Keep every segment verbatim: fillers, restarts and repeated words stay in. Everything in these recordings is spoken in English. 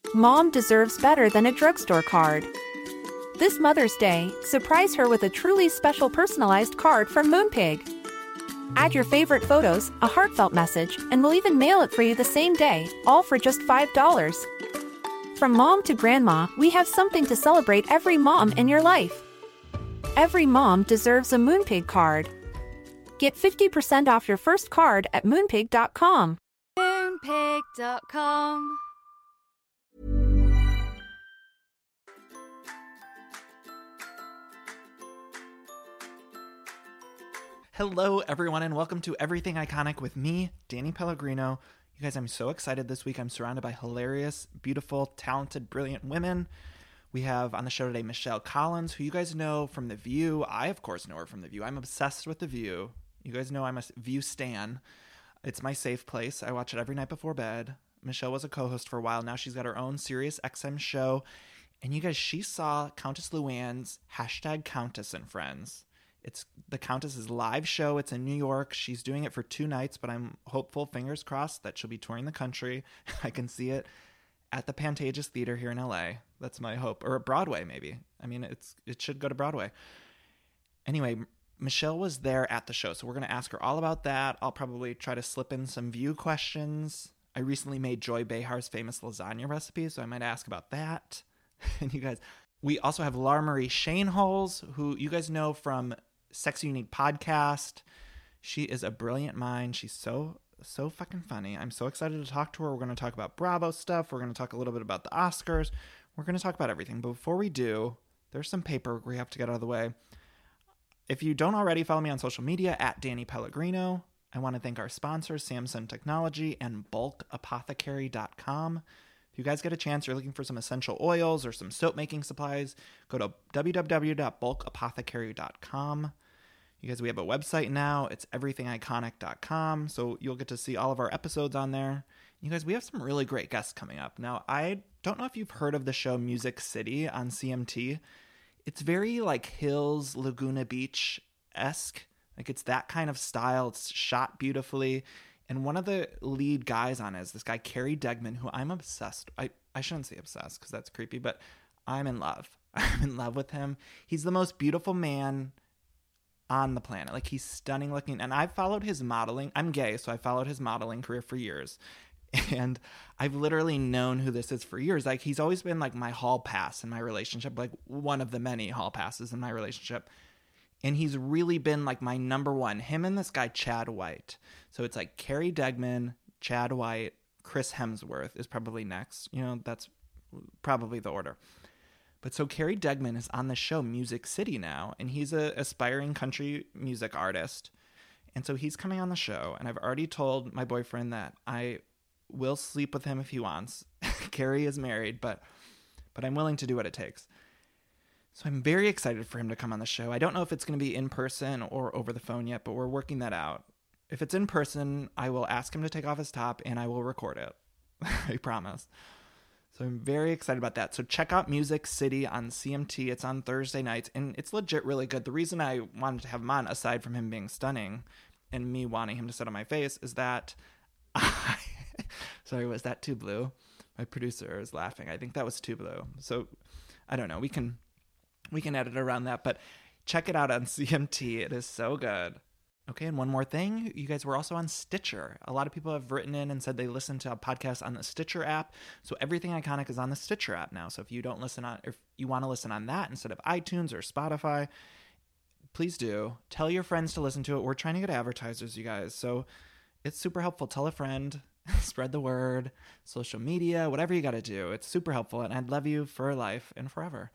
Mom deserves better than a drugstore card. This Mother's Day, surprise her with a truly special personalized card from Moonpig. Add your favorite photos, a heartfelt message, and we'll even mail it for you the same day, all for just five dollars. From mom to grandma, we have something to celebrate every mom in your life. Every mom deserves a Moonpig card. Get fifty percent off your first card at moonpig dot com. moonpig dot com. Hello, everyone, and welcome to Everything Iconic with me, Danny Pellegrino. You guys, I'm so excited this week. I'm surrounded by hilarious, beautiful, talented, brilliant women. We have on the show today Michelle Collins, who you guys know from The View. I, of course, know her from The View. I'm obsessed with The View. You guys know I'm a View stan. It's my safe place. I watch it every night before bed. Michelle was a co-host for a while. Now she's got her own Sirius X M show. And you guys, she saw Countess Luann's hashtag Countess and Friends. It's the Countess's live show. It's in New York. She's doing it for two nights, but I'm hopeful, fingers crossed, that she'll be touring the country. I can see it at the Pantages Theater here in L A. That's my hope. Or at Broadway, maybe. I mean, it's it should go to Broadway. Anyway, Michelle was there at the show, so we're going to ask her all about that. I'll probably try to slip in some View questions. I recently made Joy Behar's famous lasagna recipe, so I might ask about that. And you guys, we also have Laura Marie Shaneholes, who you guys know from Sexy Unique podcast. She is a brilliant mind. She's so, so fucking funny. I'm so excited to talk to her. We're going to talk about Bravo stuff. We're going to talk a little bit about the Oscars. We're going to talk about everything. But before we do, there's some paperwork we have to get out of the way. If you don't already, follow me on social media at Danny Pellegrino. I want to thank our sponsors, Samsung Technology and bulk apothecary dot com. If you guys get a chance, you're looking for some essential oils or some soap making supplies, go to w w w dot bulk apothecary dot com. You guys, we have a website now. It's everything iconic dot com, so you'll get to see all of our episodes on there. You guys, we have some really great guests coming up. Now, I don't know if you've heard of the show Music City on C M T. It's very like Hills, Laguna Beach-esque. Like it's that kind of style. It's shot beautifully. And one of the lead guys on it is this guy, Carey Degman, who I'm obsessed. I, I shouldn't say obsessed because that's creepy, but I'm in love. I'm in love with him. He's the most beautiful man on the planet. Like he's stunning looking. And I've followed his modeling. I'm gay, so I followed his modeling career for years. And I've literally known who this is for years. Like he's always been like my hall pass in my relationship, like one of the many hall passes in my relationship. And he's really been like my number one, him and this guy, Chad White. So it's like Carey Degman, Chad White, Chris Hemsworth is probably next. You know, that's probably the order. But so Carey Degman is on the show Music City now, and he's a aspiring country music artist. And so he's coming on the show, and I've already told my boyfriend that I will sleep with him if he wants. Carey is married, but but I'm willing to do what it takes. So I'm very excited for him to come on the show. I don't know if it's going to be in person or over the phone yet, but we're working that out. If it's in person, I will ask him to take off his top and I will record it. I promise. So I'm very excited about that. So check out Music City on C M T. It's on Thursday nights, and it's legit really good. The reason I wanted to have him on, aside from him being stunning and me wanting him to sit on my face, is that I... Sorry, was that too blue? My producer is laughing. I think that was too blue. So I don't know. We can... We can edit around that, but check it out on C M T. It is so good. Okay, and one more thing. You guys, were also on Stitcher. A lot of people have written in and said they listen to a podcast on the Stitcher app. So Everything Iconic is on the Stitcher app now. So if you don't listen on, if you want to listen on that instead of iTunes or Spotify, please do. Tell your friends to listen to it. We're trying to get advertisers, you guys. So it's super helpful. Tell a friend. Spread the word. Social media. Whatever you got to do. It's super helpful. And I'd love you for life and forever.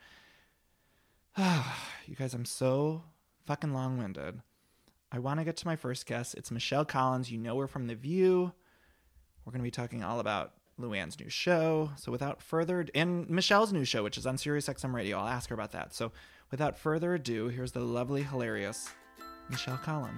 You guys, I'm so fucking long-winded. I want to get to my first guest. It's Michelle Collins. You know her from The View. We're going to be talking all about Luann's new show. So without further ado, and Michelle's new show, which is on Sirius X M Radio. I'll ask her about that. So without further ado, here's the lovely, hilarious Michelle Collins.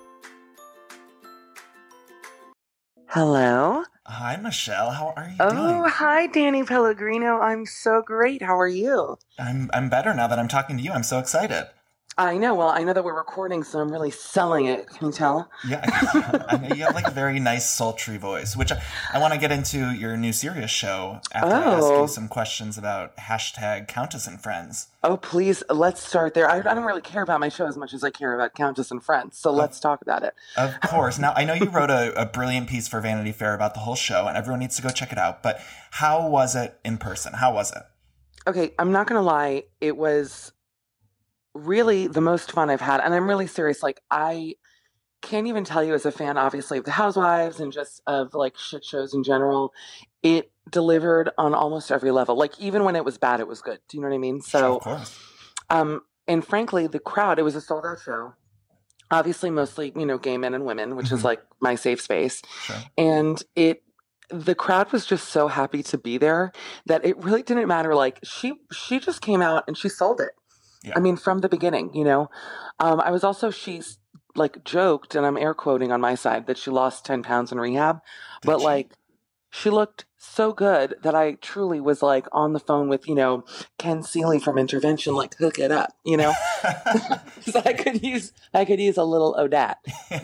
Hello. Hi, Michelle. How are you oh, doing? Oh, hi, Danny Pellegrino. I'm so great. How are you? I'm I'm better now that I'm talking to you. I'm so excited. I know. Well, I know that we're recording, so I'm really selling it. Can you tell? Yeah, I know you have like a very nice sultry voice, which I, I want to get into your new serious show after I ask Oh. you some questions about hashtag Countess and Friends. Oh, please, let's start there. I, I don't really care about my show as much as I care about Countess and Friends, so let's talk about it. Of course. Now, I know you wrote a, a brilliant piece for Vanity Fair about the whole show, and everyone needs to go check it out, but how was it in person? How was it? Okay, I'm not going to lie. It was really the most fun I've had. And I'm really serious. Like, I can't even tell you as a fan, obviously, of the Housewives and just of like shit shows in general. It delivered on almost every level. Like, even when it was bad, it was good. Do you know what I mean? So, Sure, of course. um, and frankly, the crowd, it was a sold out show. Obviously, mostly, you know, gay men and women, which Mhm. is like my safe space. Sure. And it, the crowd was just so happy to be there that it really didn't matter. Like, she, she just came out and she sold it. Yeah. I mean, from the beginning, you know. Um, I was also, she's like joked, and I'm air quoting on my side, that she lost ten pounds in rehab. Did but she? like, she looked so good that I truly was like on the phone with, you know, Ken Seeley from Intervention, like, hook it up, you know. So I could use, I could use a little Odette.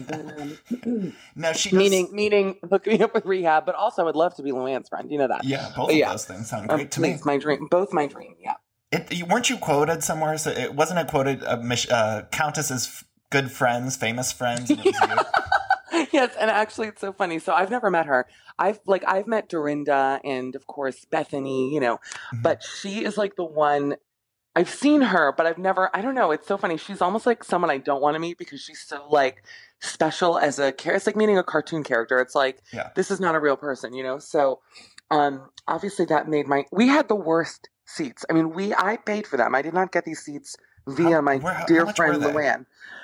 Um, No, she does, meaning, meaning hook me up with rehab, but also I would love to be Luann's friend. You know that. Yeah, both But of yeah. those things sound Um, great to me. please, my dream, both my dream. Yeah. It, you- weren't you quoted somewhere? So it wasn't it quoted uh, Mich- uh, Countess's f- good friends, famous friends. And it was you? Yes, and actually it's so funny. So I've never met her. I've like I've met Dorinda and of course Bethany, you know, Mhm. but she is like the one I've seen her, but I've never I don't know, it's so funny. She's almost like someone I don't want to meet because she's so like special as a character. It's like meeting a cartoon character. It's like Yeah. this is not a real person, you know? So um obviously that made my we had the worst seats. I mean, we I paid for them. I did not get these seats via How- my where- how- how dear much friend were they? Luann.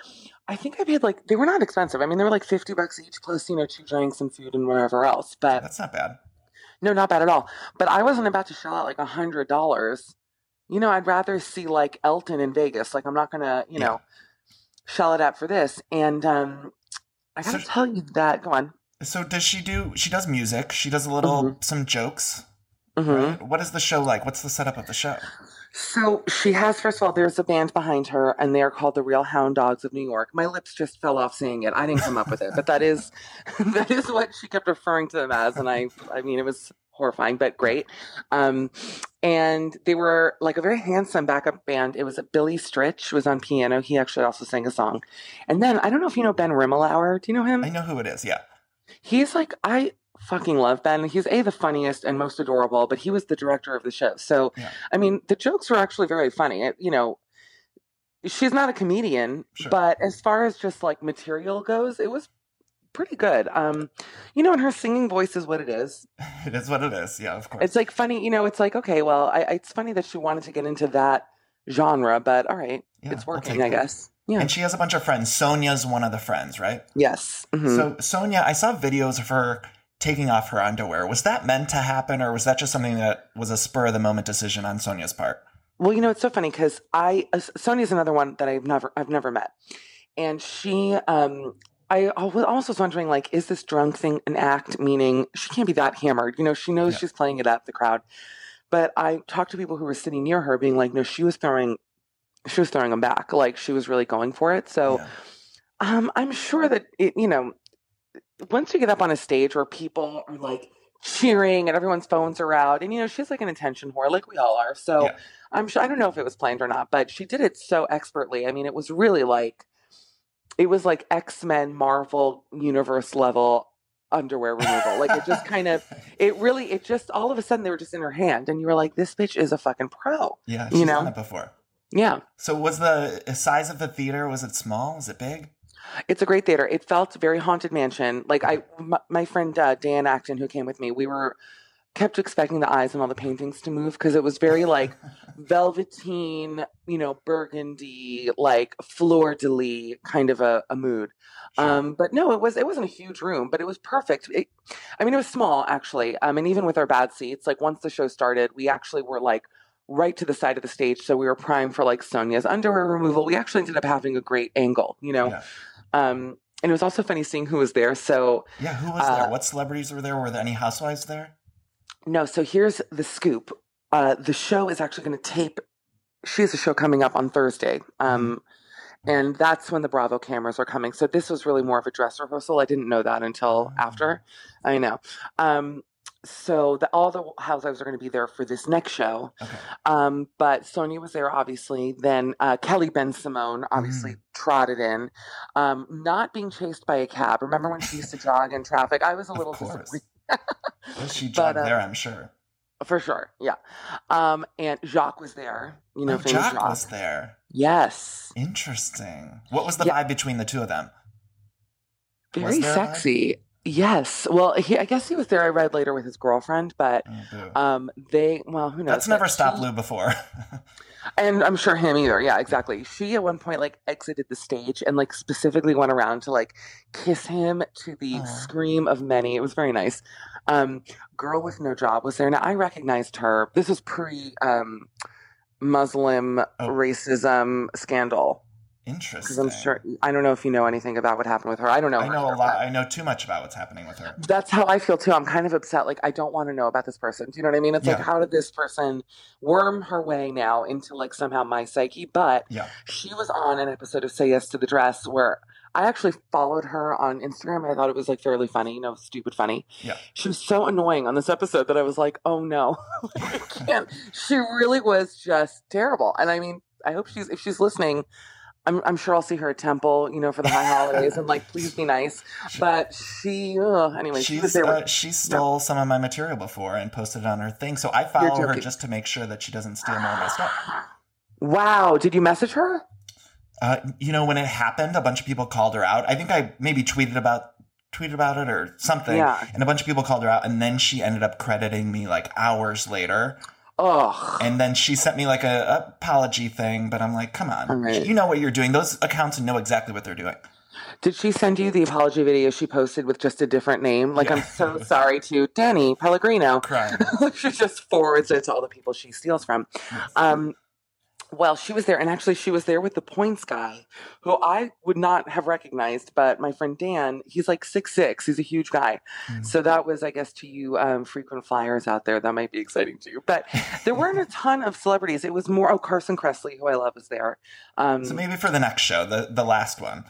I think I paid like they were not expensive. I mean, they were like fifty bucks each plus, you know, two drinks and food and whatever else. But That's not bad. no, not bad at all. But I wasn't about to shell out like a hundred dollars. You know, I'd rather see like Elton in Vegas. Like I'm not gonna, you Yeah. know, shell it out for this. And um I gotta So- tell you that. Go on. So does she do? She does music. She does a little Mm-hmm. some jokes. Mhm. Right? What is the show like? What's the setup of the show? So she has, first of all, there's a band behind her, and they are called the Real Hound Dogs of New York. My lips just fell off saying it. I didn't come up with it, but that is that is what she kept referring to them as, and I, I mean, it was horrifying, but great. Um, and they were like a very handsome backup band. It was a Billy Stritch was on piano. He actually also sang a song. And then I don't know if you know Ben Rimmelauer. Do you know him? I know who it is. Yeah. He's like I fucking love Ben. He's a the funniest and most adorable, but he was the director of the show. So Yeah. I mean, the jokes were actually very funny. It, you know, she's not a comedian, Sure. but as far as just like material goes, it was pretty good. Um, you know, and her singing voice is what it is. It is what it is. Yeah, of course. It's like funny. You know, it's like okay, well, I, I it's funny that she wanted to get into that genre, but all right, Yeah, it's we'll working, take I it. guess. Yeah. And she has a bunch of friends. Sonia's one of the friends, right? Yes. Mhm. So Sonia, I saw videos of her taking off her underwear. Was that meant to happen, or was that just something that was a spur of the moment decision on Sonia's part? Well, you know, it's so funny because I uh, Sonia's another one that I've never I've never met, and she um I I was also was wondering like, is this drunk thing an act? Meaning she can't be that hammered. You know, she knows Yeah. she's playing it up the crowd. But I talked to people who were sitting near her, being like, no, she was throwing she was throwing them back. Like she was really going for it. So Yeah. um, I'm sure that it you know once you get up on a stage where people are like cheering and everyone's phones are out, and you know she's like an attention whore, like we all are. So Yeah. I'm sure I don't know if it was planned or not, but she did it so expertly. I mean, it was really like it was like X-Men Marvel universe level underwear removal. Like it just kind of it really it just all of a sudden they were just in her hand, and you were like, this bitch is a fucking pro. Yeah, You she's know? done it before. Yeah. So was the size of the theater, was it small? Was it big? It's a great theater. It felt very haunted mansion. Like I, my, my friend uh, Dan Acton, who came with me, we were kept expecting the eyes and all the paintings to move because it was very like velveteen, you know, burgundy, like fleur de lis kind of a, a mood. Sure. Um, but no, it was it wasn't a huge room, but it was perfect. It, I mean, it was small actually. Um, and even with our bad seats, like once the show started, we actually were like right to the side of the stage, so we were primed for like Sonia's underwear removal. We actually ended up having a great angle, you know. Yeah. Um, and it was also funny seeing who was there. So Yeah, who was Uh, there? What celebrities were there? Were there any housewives there? no, so here's the scoop. Uh, the show is actually going to tape. She has a show coming up on Thursday. Um, And that's when the Bravo cameras are coming. So this was really more of a dress rehearsal. I didn't know that until after. I know. Um, so the, all the housewives are going to be there for this next show. Okay. Um, but Sonja was there, obviously. Then uh, Kelly Ben Simone obviously Mm. trotted in, um, not being chased by a cab. Remember when she used to jog in traffic? I was a Of little course. disappointed. Well, she But, jogged uh, there, I'm sure. For sure, yeah. Um, and Jacques was there. You know, Oh, famous Jacques Jacques. was there. Yes. Interesting. What was the Yeah. vibe between the two of them? Very there a vibe? sexy. Yes. Well, he, I guess he was there. I read later with his girlfriend, but Oh, boo. um, they. Well, who knows? That's but never stopped she- Lou before. And I'm sure him either. Yeah, exactly. She at one point like exited the stage and like specifically went around to like kiss him to the Aw. scream of many. It was very nice. Um, Girl with No Job was there. Now I recognized her. This was pre um, Muslim Oh. racism scandal. Because Interesting. I'm sure I don't know if you know anything about what happened with her. I don't know. I her, know a but lot. I know too much about what's happening with her. That's how I feel too. I'm kind of upset. Like I don't want to know about this person. Do you know what I mean? It's like Yeah. how did this person worm her way now into like somehow my psyche? But Yeah. she was on an episode of Say Yes to the Dress where I actually followed her on Instagram. I thought it was like fairly funny, you know, stupid funny. Yeah. She was so annoying on this episode that I was like, oh no, I can't. She really was just terrible. And I mean, I hope she's if she's listening. I'm, I'm sure I'll see her at Temple, you know, for the high holidays, and like, please be nice. But she, ugh, anyway, she was She's, there. uh, With, she stole some of my material before and posted it on her thing. So I follow her joking. just to make sure that she doesn't steal more of my stuff. wow, did you message her? Uh, you know, when it happened, a bunch of people called her out. I think I maybe tweeted about tweeted about it or something. Yeah. And a bunch of people called her out, and then she ended up crediting me like hours later. Ugh. And then she sent me like a, a apology thing, but I'm like, come on, All right. you know what you're doing. Those accounts know exactly what they're doing. Did she send you the apology video she posted with just a different name? Like, Yeah. I'm so sorry to Danny Pellegrino. Crying. She just forwards it to all the people she steals from. Um, well, she was there, and actually she was there with the points guy, who I would not have recognized, but my friend Dan, he's like six six. He's a huge guy. Mhm. So that was, I guess, to you um, frequent flyers out there, that might be exciting to you. But there weren't a ton of celebrities. It was more, oh, Carson Kressley, who I love, was there. Um, So maybe for the next show, the, the last one.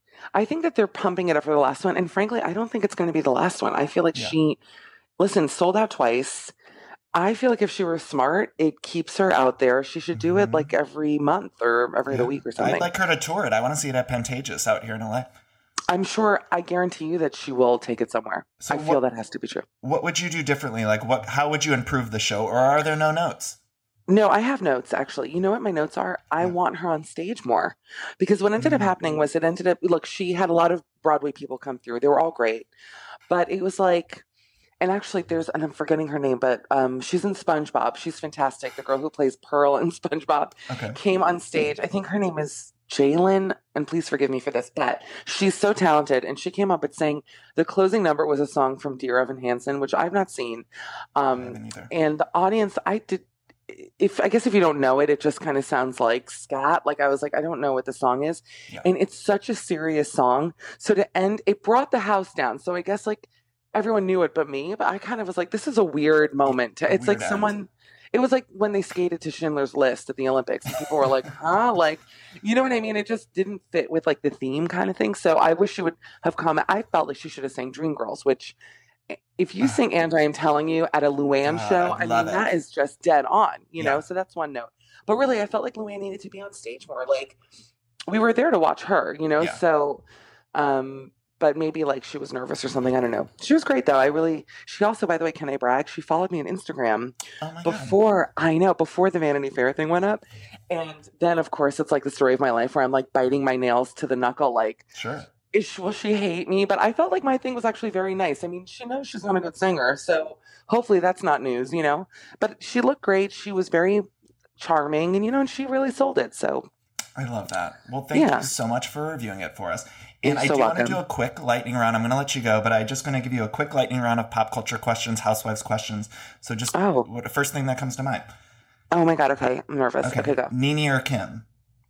I think that they're pumping it up for the last one. And frankly, I don't think it's going to be the last one. I feel like Yeah. she, listen, sold out twice. I feel like if she were smart, it keeps her out there. She should do it Mhm. like every month or every other Yeah. week or something. I'd like her to tour it. I want to see it at Pantages out here in L A. I'm sure, I guarantee you that she will take it somewhere. So I feel what- that has to be true. What would you do differently? Like, what? How would you improve the show, or are there no notes? No, I have notes, actually. You know what my notes are? I Yeah. want her on stage more. Because what ended up Mhm. happening was it ended up, look, she had a lot of Broadway people come through. They were all great. But it was like, and actually there's, and I'm forgetting her name, but um, she's in SpongeBob. She's fantastic. The girl who plays Pearl in SpongeBob Okay. came on stage. I think her name is Jalen, and please forgive me for this, but she's so talented. And she came up and sang the closing number was a song from Dear Evan Hansen, which I've not seen. I Um, haven't either. and the audience, I did. If I guess if you don't know it, it just kind of sounds like scat. Like I was like, I don't know what the song is, Yeah. and it's such a serious song. So to end, it brought the house down. So I guess like everyone knew it but me. But I kind of was like, this is a weird moment. To, A it's like weird end. someone. It was like when they skated to Schindler's List at the Olympics, and people were like, huh? Like, you know what I mean? It just didn't fit with like the theme kind of thing. So I wish she would have come. I felt like she should have sang Dreamgirls, which if you sing And I Am Telling You at a Luann God, show, I'd I love mean, it. that is just dead on, you Yeah. know? So that's one note. But really, I felt like Luann needed to be on stage more. Like, we were there to watch her, you know? Yeah. So, um, but maybe like she was nervous or something. I don't know. She was great though. I really, she also, by the way, can I brag? She followed me on Instagram Oh my god. before, I know, before the Vanity Fair thing went up. And then, of course, it's like the story of my life where I'm like biting my nails to the knuckle, like, Sure. is she, will she hate me? But I felt like my thing was actually very nice. I mean, she knows she's not a good singer, so hopefully that's not news, you know? But she looked great. She was very charming, and, you know, and she really sold it, so. I love that. Well, thank Yeah. you so much for reviewing it for us. And You're I so do want to welcome. do a quick lightning round. I'm going to let you go, but I'm just going to give you a quick lightning round of pop culture questions, housewives questions. So just Oh. what the first thing that comes to mind. Oh my God, okay. I'm nervous. Okay. Okay, go. Nene or Kim?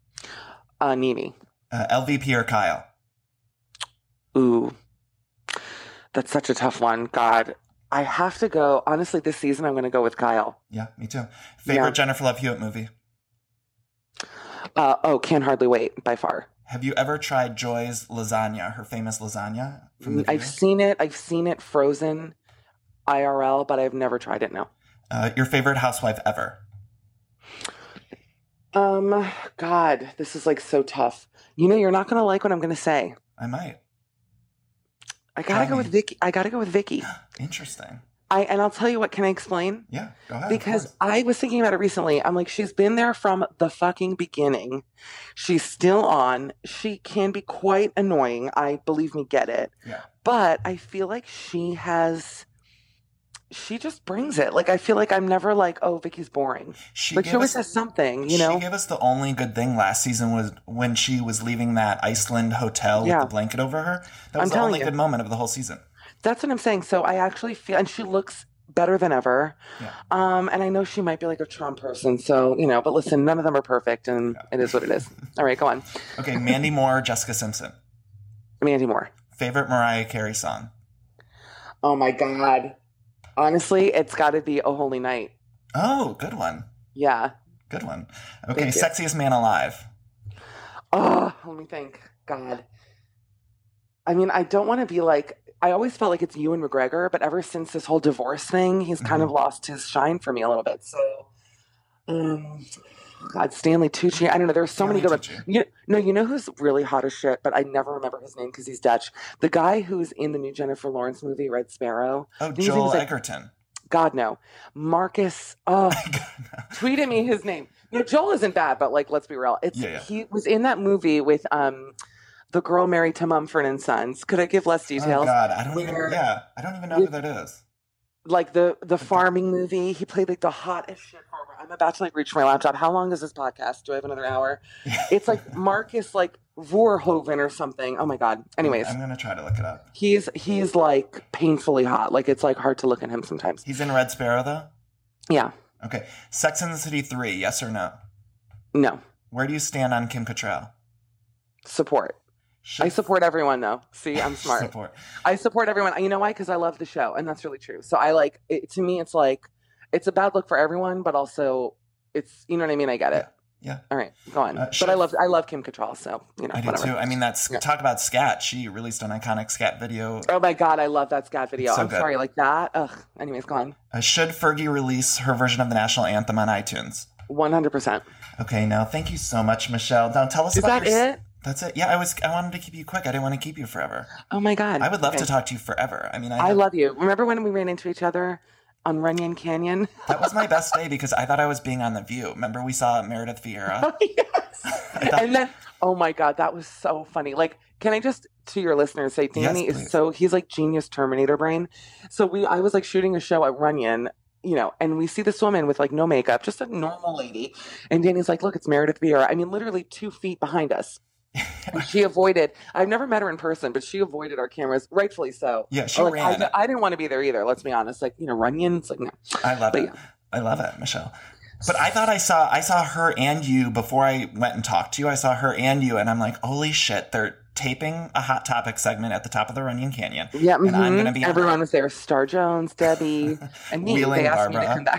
Uh, Nene. Uh, L V P or Kyle? Ooh. That's such a tough one. God. I have to go. Honestly, this season I'm going to go with Kyle. Yeah, me too. Favorite Yeah. Jennifer Love Hewitt movie? Uh, oh, Can Hardly Wait, by far. Have you ever tried Joy's lasagna, her famous lasagna from the I've View? seen it. I've seen it frozen I R L, but I've never tried it, no. Uh, your favorite housewife ever? Um, God, this is like so tough. You know, you're not going to like what I'm going to say. I might. I got to go me. with Vicky. I got to go with Vicky. Interesting. I And I'll tell you what, can I explain? Yeah, go ahead. Because I was thinking about it recently. I'm like, she's been there from the fucking beginning. She's still on. She can be quite annoying. I believe me, get it. Yeah. But I feel like she has, she just brings it. Like, I feel like I'm never like, oh, Vicky's boring. She Like, she gave always us- has something, you know? She gave us the only good thing last season was when she was leaving that Iceland hotel Yeah. with the blanket over her. That I'm was the telling only you. good moment of the whole season. That's what I'm saying. So I actually feel, and she looks better than ever. Yeah. Um, and I know she might be like a Trump person. So, you know, but listen, none of them are perfect, and it is what it is. All right, go on. Okay, Mandy Moore, Jessica Simpson. Mandy Moore. Favorite Mariah Carey song? Oh my God. Honestly, it's got to be Oh Holy Night. Oh, good one. Yeah. Good one. Okay, Thank you. sexiest man alive. Oh, let me think. God. I mean, I don't want to be like, I always felt like it's Ewan McGregor, but ever since this whole divorce thing, he's kind of Mhm. lost his shine for me a little bit. So, um, God, Stanley Tucci. I don't know. There's so many good Stanley ones. Tucci. You, no, you know who's really hot as shit, but I never remember his name because he's Dutch. The guy who's in the new Jennifer Lawrence movie, Red Sparrow. Oh, His name Joel was like- Egerton. God, no. Marcus. Oh, tweeted me his name. You know, Joel isn't bad, but like, let's be real. It's Yeah, yeah. He was in that movie with um the girl married to Mumford and Sons. Could I give less Oh, details? God. I don't even, Where- yeah, I don't even know with- who that is. Like the the farming movie. He played like the hottest shit farmer. I'm about to like reach for my laptop. How long is this podcast? Do I have another hour? It's like Marcus like Verhoeven or something. Oh my God. Anyways, I'm going to try to look it up. he's he's like painfully hot. Like it's like hard to look at him sometimes. He's in Red Sparrow, though? Yeah. Okay. Sex and the City three, yes or no? No. Where do you stand on Kim Cattrall? Support. Should I support everyone though. See, I'm smart. Support. I support everyone. You know why? Because I love the show, and that's really true. So I like it. To me, it's like it's a bad look for everyone, but also it's you know what I mean. I get it. Yeah. All right, go on. Uh, but sure. I love I love Kim Cattrall, so you know I do whatever. too. I mean, that's Yeah. talk about scat. She released an iconic scat video. Oh my God, I love that scat video. It's so I'm good. sorry, like that. Ugh. Anyways, go on. Uh, should Fergie release her version of the national anthem on iTunes? One hundred percent. Okay, now thank you so much, Michelle. Now tell us Is about that your... it? That's it. Yeah, I was. I wanted to keep you quick. I didn't want to keep you forever. Oh my God. I would love Okay. to talk to you forever. I mean, I, I love you. Remember when we ran into each other on Runyon Canyon? that was my best day because I thought I was being on The View. Remember we saw Meredith Vieira? Yes. I thought- And then, oh my God, that was so funny. Like, can I just, to your listeners, say Danny Yes, is please. so, he's like genius Terminator brain. So we, I was like shooting a show at Runyon, you know, and we see this woman with like no makeup, just a normal lady. And Danny's like, look, it's Meredith Vieira. I mean, literally two feet behind us. And she avoided, I've never met her in person, but she avoided our cameras, rightfully so. Yeah, she Like, ran. I, I didn't want to be there either, let's be honest. Like, you know, Runyon, it's like, no. I love But it. yeah. I love it, Michelle. But I thought I saw I saw her and you before I went and talked to you. I saw her and you, and I'm like, holy shit! They're taping a Hot Topic segment at the top of the Runyon Canyon. Yeah, and I'm mhm. gonna be on Everyone it. was there. Star Jones, Debbie, and me. Wheeling They asked Barbara. me to come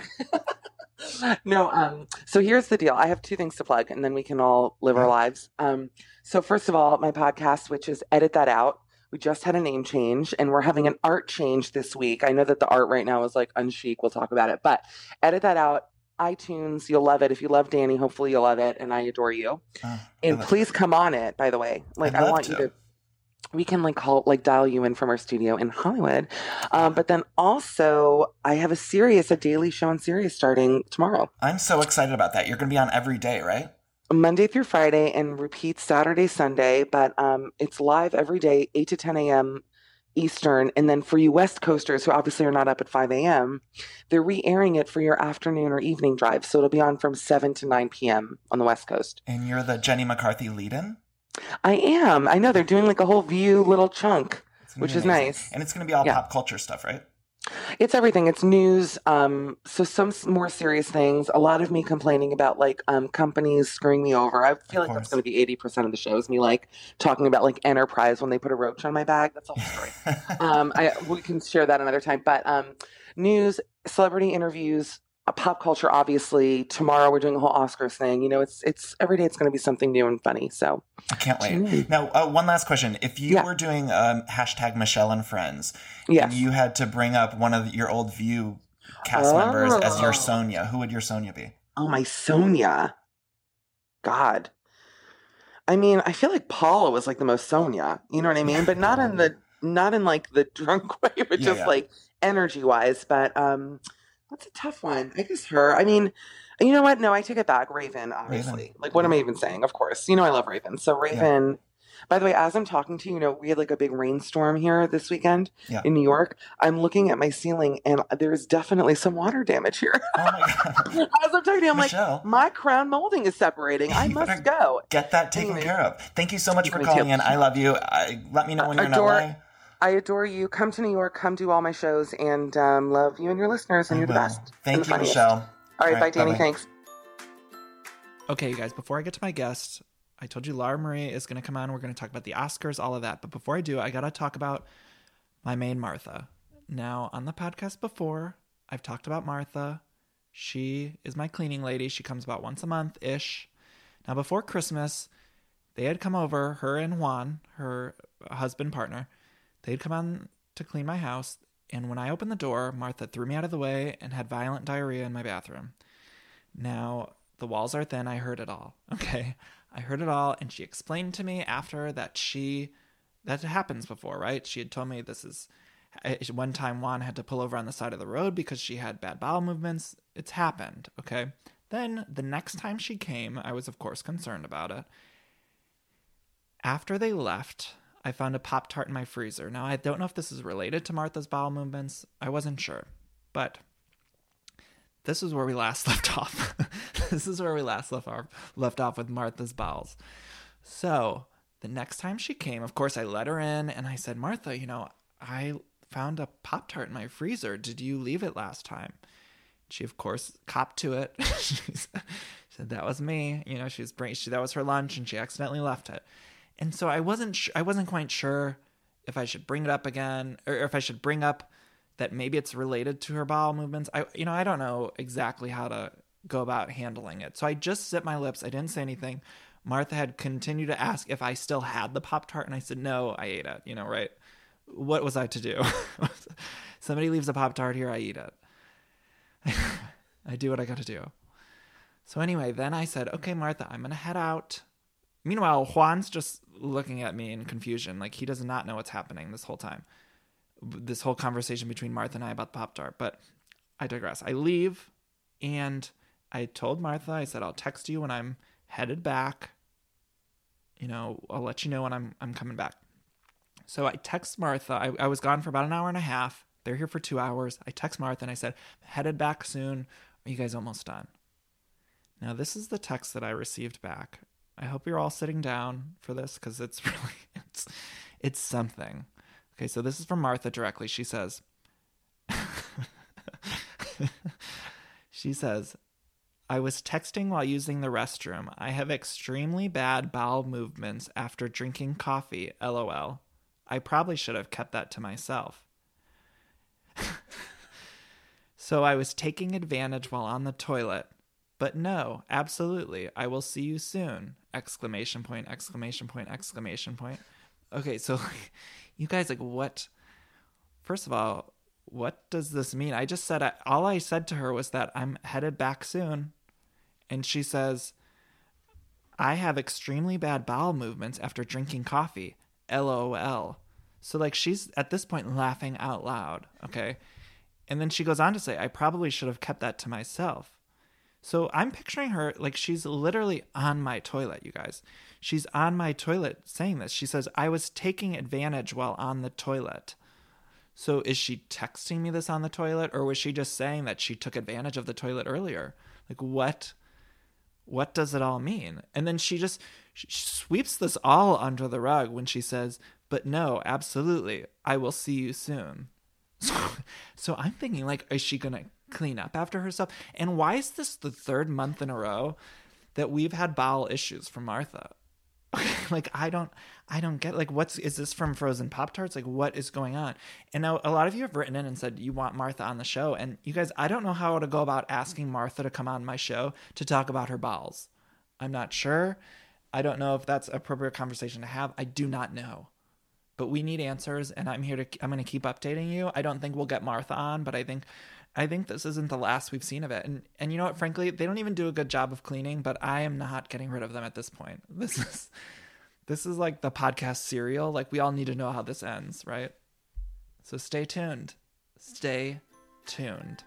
back. no, um, so here's the deal. I have two things to plug, and then we can all live our lives. Um, so first of all, my podcast, which is Edit That Out. We just had a name change, and we're having an art change this week. I know that the art right now is like unchic. We'll talk about it, but Edit That Out. iTunes, you'll love it. If you love Danny, hopefully you'll love it, and I adore you. Oh, And I love please come on it, by the way. Like, I'd I love want to. you to. We can like call, like dial you in from our studio in Hollywood. Um, but then also, I have a Sirius, a daily show on Sirius starting tomorrow, I'm so excited about that. You're going to be on every day, right? Monday through Friday, and repeats Saturday, Sunday. But um, it's live every day, eight to ten a.m. Eastern. And then for you West Coasters who obviously are not up at five a.m., they're re-airing it for your afternoon or evening drive. So it'll be on from seven to nine p.m. on the West Coast. And you're the Jenny McCarthy lead-in? I am. I know they're doing like a whole View little chunk. It's gonna Which be is amazing. nice. And it's going to be all Yeah. pop culture stuff, right? It's everything. It's news. Um, so some s- more serious things. A lot of me complaining about like um, companies screwing me over. I feel Of like that's course. going to be eighty percent of the show is me like talking about like Enterprise when they put a roach on my bag. That's the whole story. um, I, we can share that another time. But um, news, celebrity interviews, uh, pop culture, obviously. Tomorrow we're doing a whole Oscars thing. You know, it's it's every day it's going to be something new and funny. So I can't wait. Now, uh, one last question. If you yeah. were doing um, hashtag Michelle and Friends, yes. and you had to bring up one of your old View cast oh. members as your Sonia, who would your Sonia be? Oh, my Sonia. God. I mean, I feel like Paula was like the most Sonia. You know what I mean? But not in the not in like the drunk way, but yeah, just yeah. like energy wise. But um, that's a tough one. I guess her. I mean, you know what? No, I take it back. Raven, obviously. Raven. Like, what am I even saying? Of course. You know I love Raven. So Raven. Yeah. By the way, as I'm talking to you, you know, we had like a big rainstorm here this weekend yeah. in New York. I'm looking at my ceiling and there's definitely some water damage here. Oh my God. As I'm talking to you, I'm Michelle. like, my crown molding is separating. I must go. Get that taken anyway. care of. Thank you so much you for calling too. in. I love you. I, let me know when you're adore, in L A. I adore you. Come to New York. Come do all my shows and um, love you and your listeners. And I you're will. the best. Thank you, funniest. Michelle. All right, all right bye, Danny. Bye-bye. Thanks. Okay, you guys, before I get to my guest, I told you Laura Marie is going to come on. We're going to talk about the Oscars, all of that. But before I do, I got to talk about my main Martha. Now, on the podcast before, I've talked about Martha. She is my cleaning lady. She comes about once a month-ish. Now, before Christmas, they had come over, her and Juan, her husband partner. They had come on to clean my house. And when I opened the door, Martha threw me out of the way and had violent diarrhea in my bathroom. Now, the walls are thin. I heard it all. Okay. I heard it all, and she explained to me after that she, that happens before, right? She had told me this is, one time Juan had to pull over on the side of the road because she had bad bowel movements. It's happened, okay? Then the next time she came, I was of course concerned about it. After they left, I found a Pop-Tart in my freezer. Now, I don't know if this is related to Martha's bowel movements. I wasn't sure, but this is where we last left off. This is where we last left off, left off with Martha's bowels. So the next time she came, of course, I let her in and I said, Martha, you know, I found a Pop-Tart in my freezer. Did you leave it last time? She, of course, copped to it. She said, that was me. You know, she was bring, she, that was her lunch and she accidentally left it. And so I wasn't, sh- I wasn't quite sure if I should bring it up again or if I should bring up that maybe it's related to her bowel movements. I, you know, I don't know exactly how to go about handling it. So I just zipped my lips. I didn't say anything. Martha had continued to ask if I still had the Pop-Tart. And I said, no, I ate it. You know, right? What was I to do? Somebody leaves a Pop-Tart here, I eat it. I do what I got to do. So anyway, then I said, okay, Martha, I'm going to head out. Meanwhile, Juan's just looking at me in confusion. Like he does not know what's happening this whole time. This whole conversation between Martha and I about the Pop-Tart. But I digress. I leave and I told Martha, I said, I'll text you when I'm headed back. You know, I'll let you know when I'm I'm coming back. So I text Martha. I, I was gone for about an hour and a half. They're here for two hours. I text Martha and I said, headed back soon. Are you guys almost done? Now, this is the text that I received back. I hope you're all sitting down for this because it's really, it's, it's something. Okay, so this is from Martha directly. She says, she says, I was texting while using the restroom. I have extremely bad bowel movements after drinking coffee, LOL. I probably should have kept that to myself. So I was taking advantage while on the toilet. But no, absolutely. I will see you soon. Exclamation point, exclamation point, exclamation point. Okay, so like, you guys, like what? First of all, what does this mean? I just said, I, all I said to her was that I'm headed back soon. And she says, I have extremely bad bowel movements after drinking coffee. LOL. So like she's at this point laughing out loud. Okay. And then she goes on to say, I probably should have kept that to myself. So I'm picturing her like she's literally on my toilet, you guys. She's on my toilet saying this. She says, I was taking advantage while on the toilet. So is she texting me this on the toilet, or was she just saying that she took advantage of the toilet earlier? Like what, what does it all mean? And then she just she sweeps this all under the rug when she says, but no, absolutely. I will see you soon. So, so I'm thinking like, is she going to clean up after herself? And why is this the third month in a row that we've had bowel issues from Martha? Like, I don't, I don't get, like, what's, is this from Frozen Pop-Tarts? Like, what is going on? And now a lot of you have written in and said you want Martha on the show. And you guys, I don't know how to go about asking Martha to come on my show to talk about her bowels. I'm not sure. I don't know if that's an appropriate conversation to have. I do not know. But we need answers, and I'm here to, I'm going to keep updating you. I don't think we'll get Martha on, but I think, I think this isn't the last we've seen of it. And and you know what, frankly, they don't even do a good job of cleaning, but I am not getting rid of them at this point. This is this is like the podcast serial. Like, we all need to know how this ends, right? So stay tuned. Stay tuned.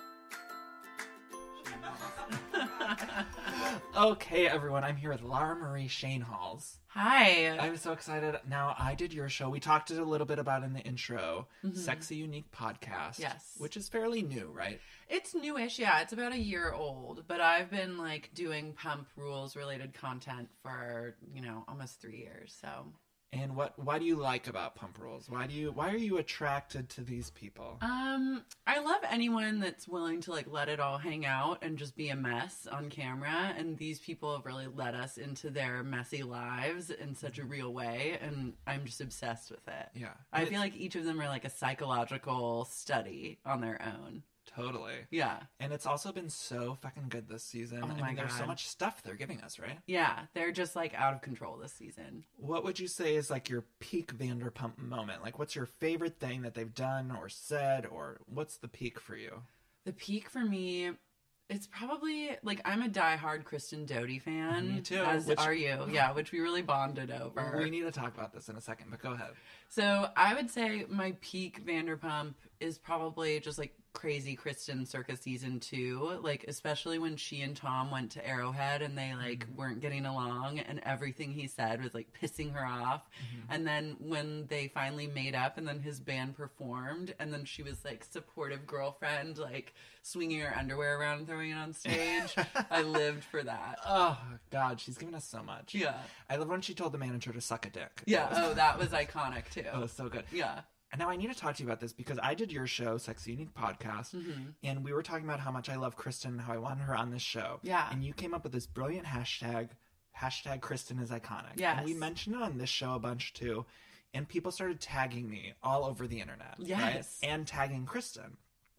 Okay, everyone, I'm here with Laura Marie Schoenhals. Hi. I'm so excited. Now, I did your show. We talked a little bit about in the intro, Mm-hmm. Sexy Unique Podcast. Yes. Which is fairly new, right? It's newish, yeah. It's about a year old, but I've been like doing Pump Rules related content for, you know, almost three years. So. And what? Why do you like about Pump Rules? Why do you? Why are you attracted to these people? Um, I love anyone that's willing to like let it all hang out and just be a mess on camera. And these people have really let us into their messy lives in such a real way, and I'm just obsessed with it. Yeah. I And feel like each of them are like a psychological study on their own. Totally. Yeah. And it's also been so fucking good this season. Oh I my mean, there's so God. much stuff they're giving us, right? Yeah, they're just like out of control this season. What would you say is like your peak Vanderpump moment? Like, what's your favorite thing that they've done or said, or what's the peak for you? The peak for me, it's probably like I'm a diehard Kristen Doty fan. Me too, As which- are you? Yeah, which we really bonded over. We need to talk about this in a second, but go ahead. So I would say my peak Vanderpump is probably just like crazy Kristen circa season two, like especially when she and Tom went to Arrowhead and they like Mm-hmm. weren't getting along and everything he said was like pissing her off. Mm-hmm. And then when they finally made up and then his band performed and then she was like supportive girlfriend, like swinging her underwear around and throwing it on stage. I lived for that. Oh, God, she's given us so much. Yeah. I love when she told the manager to suck a dick. Yeah. That was, Oh, that was iconic too. that was so good. Yeah. And now I need to talk to you about this because I did your show, Sexy Unique Podcast, Mm-hmm. and we were talking about how much I love Kristen and how I want her on this show. Yeah. And you came up with this brilliant hashtag, hashtag Kristen is iconic. Yes. And we mentioned it on this show a bunch too, and people started tagging me all over the internet. Yes. Right? And tagging Kristen.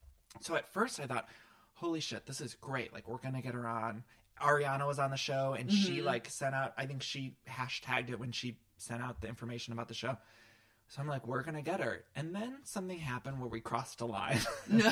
So at first I thought, holy shit, this is great. Like, we're going to get her on. Ariana was on the show, and she, Mm-hmm. like, sent out, I think she hashtagged it when she sent out the information about the show. So I'm like, we're going to get her. And then something happened where we crossed a line. No.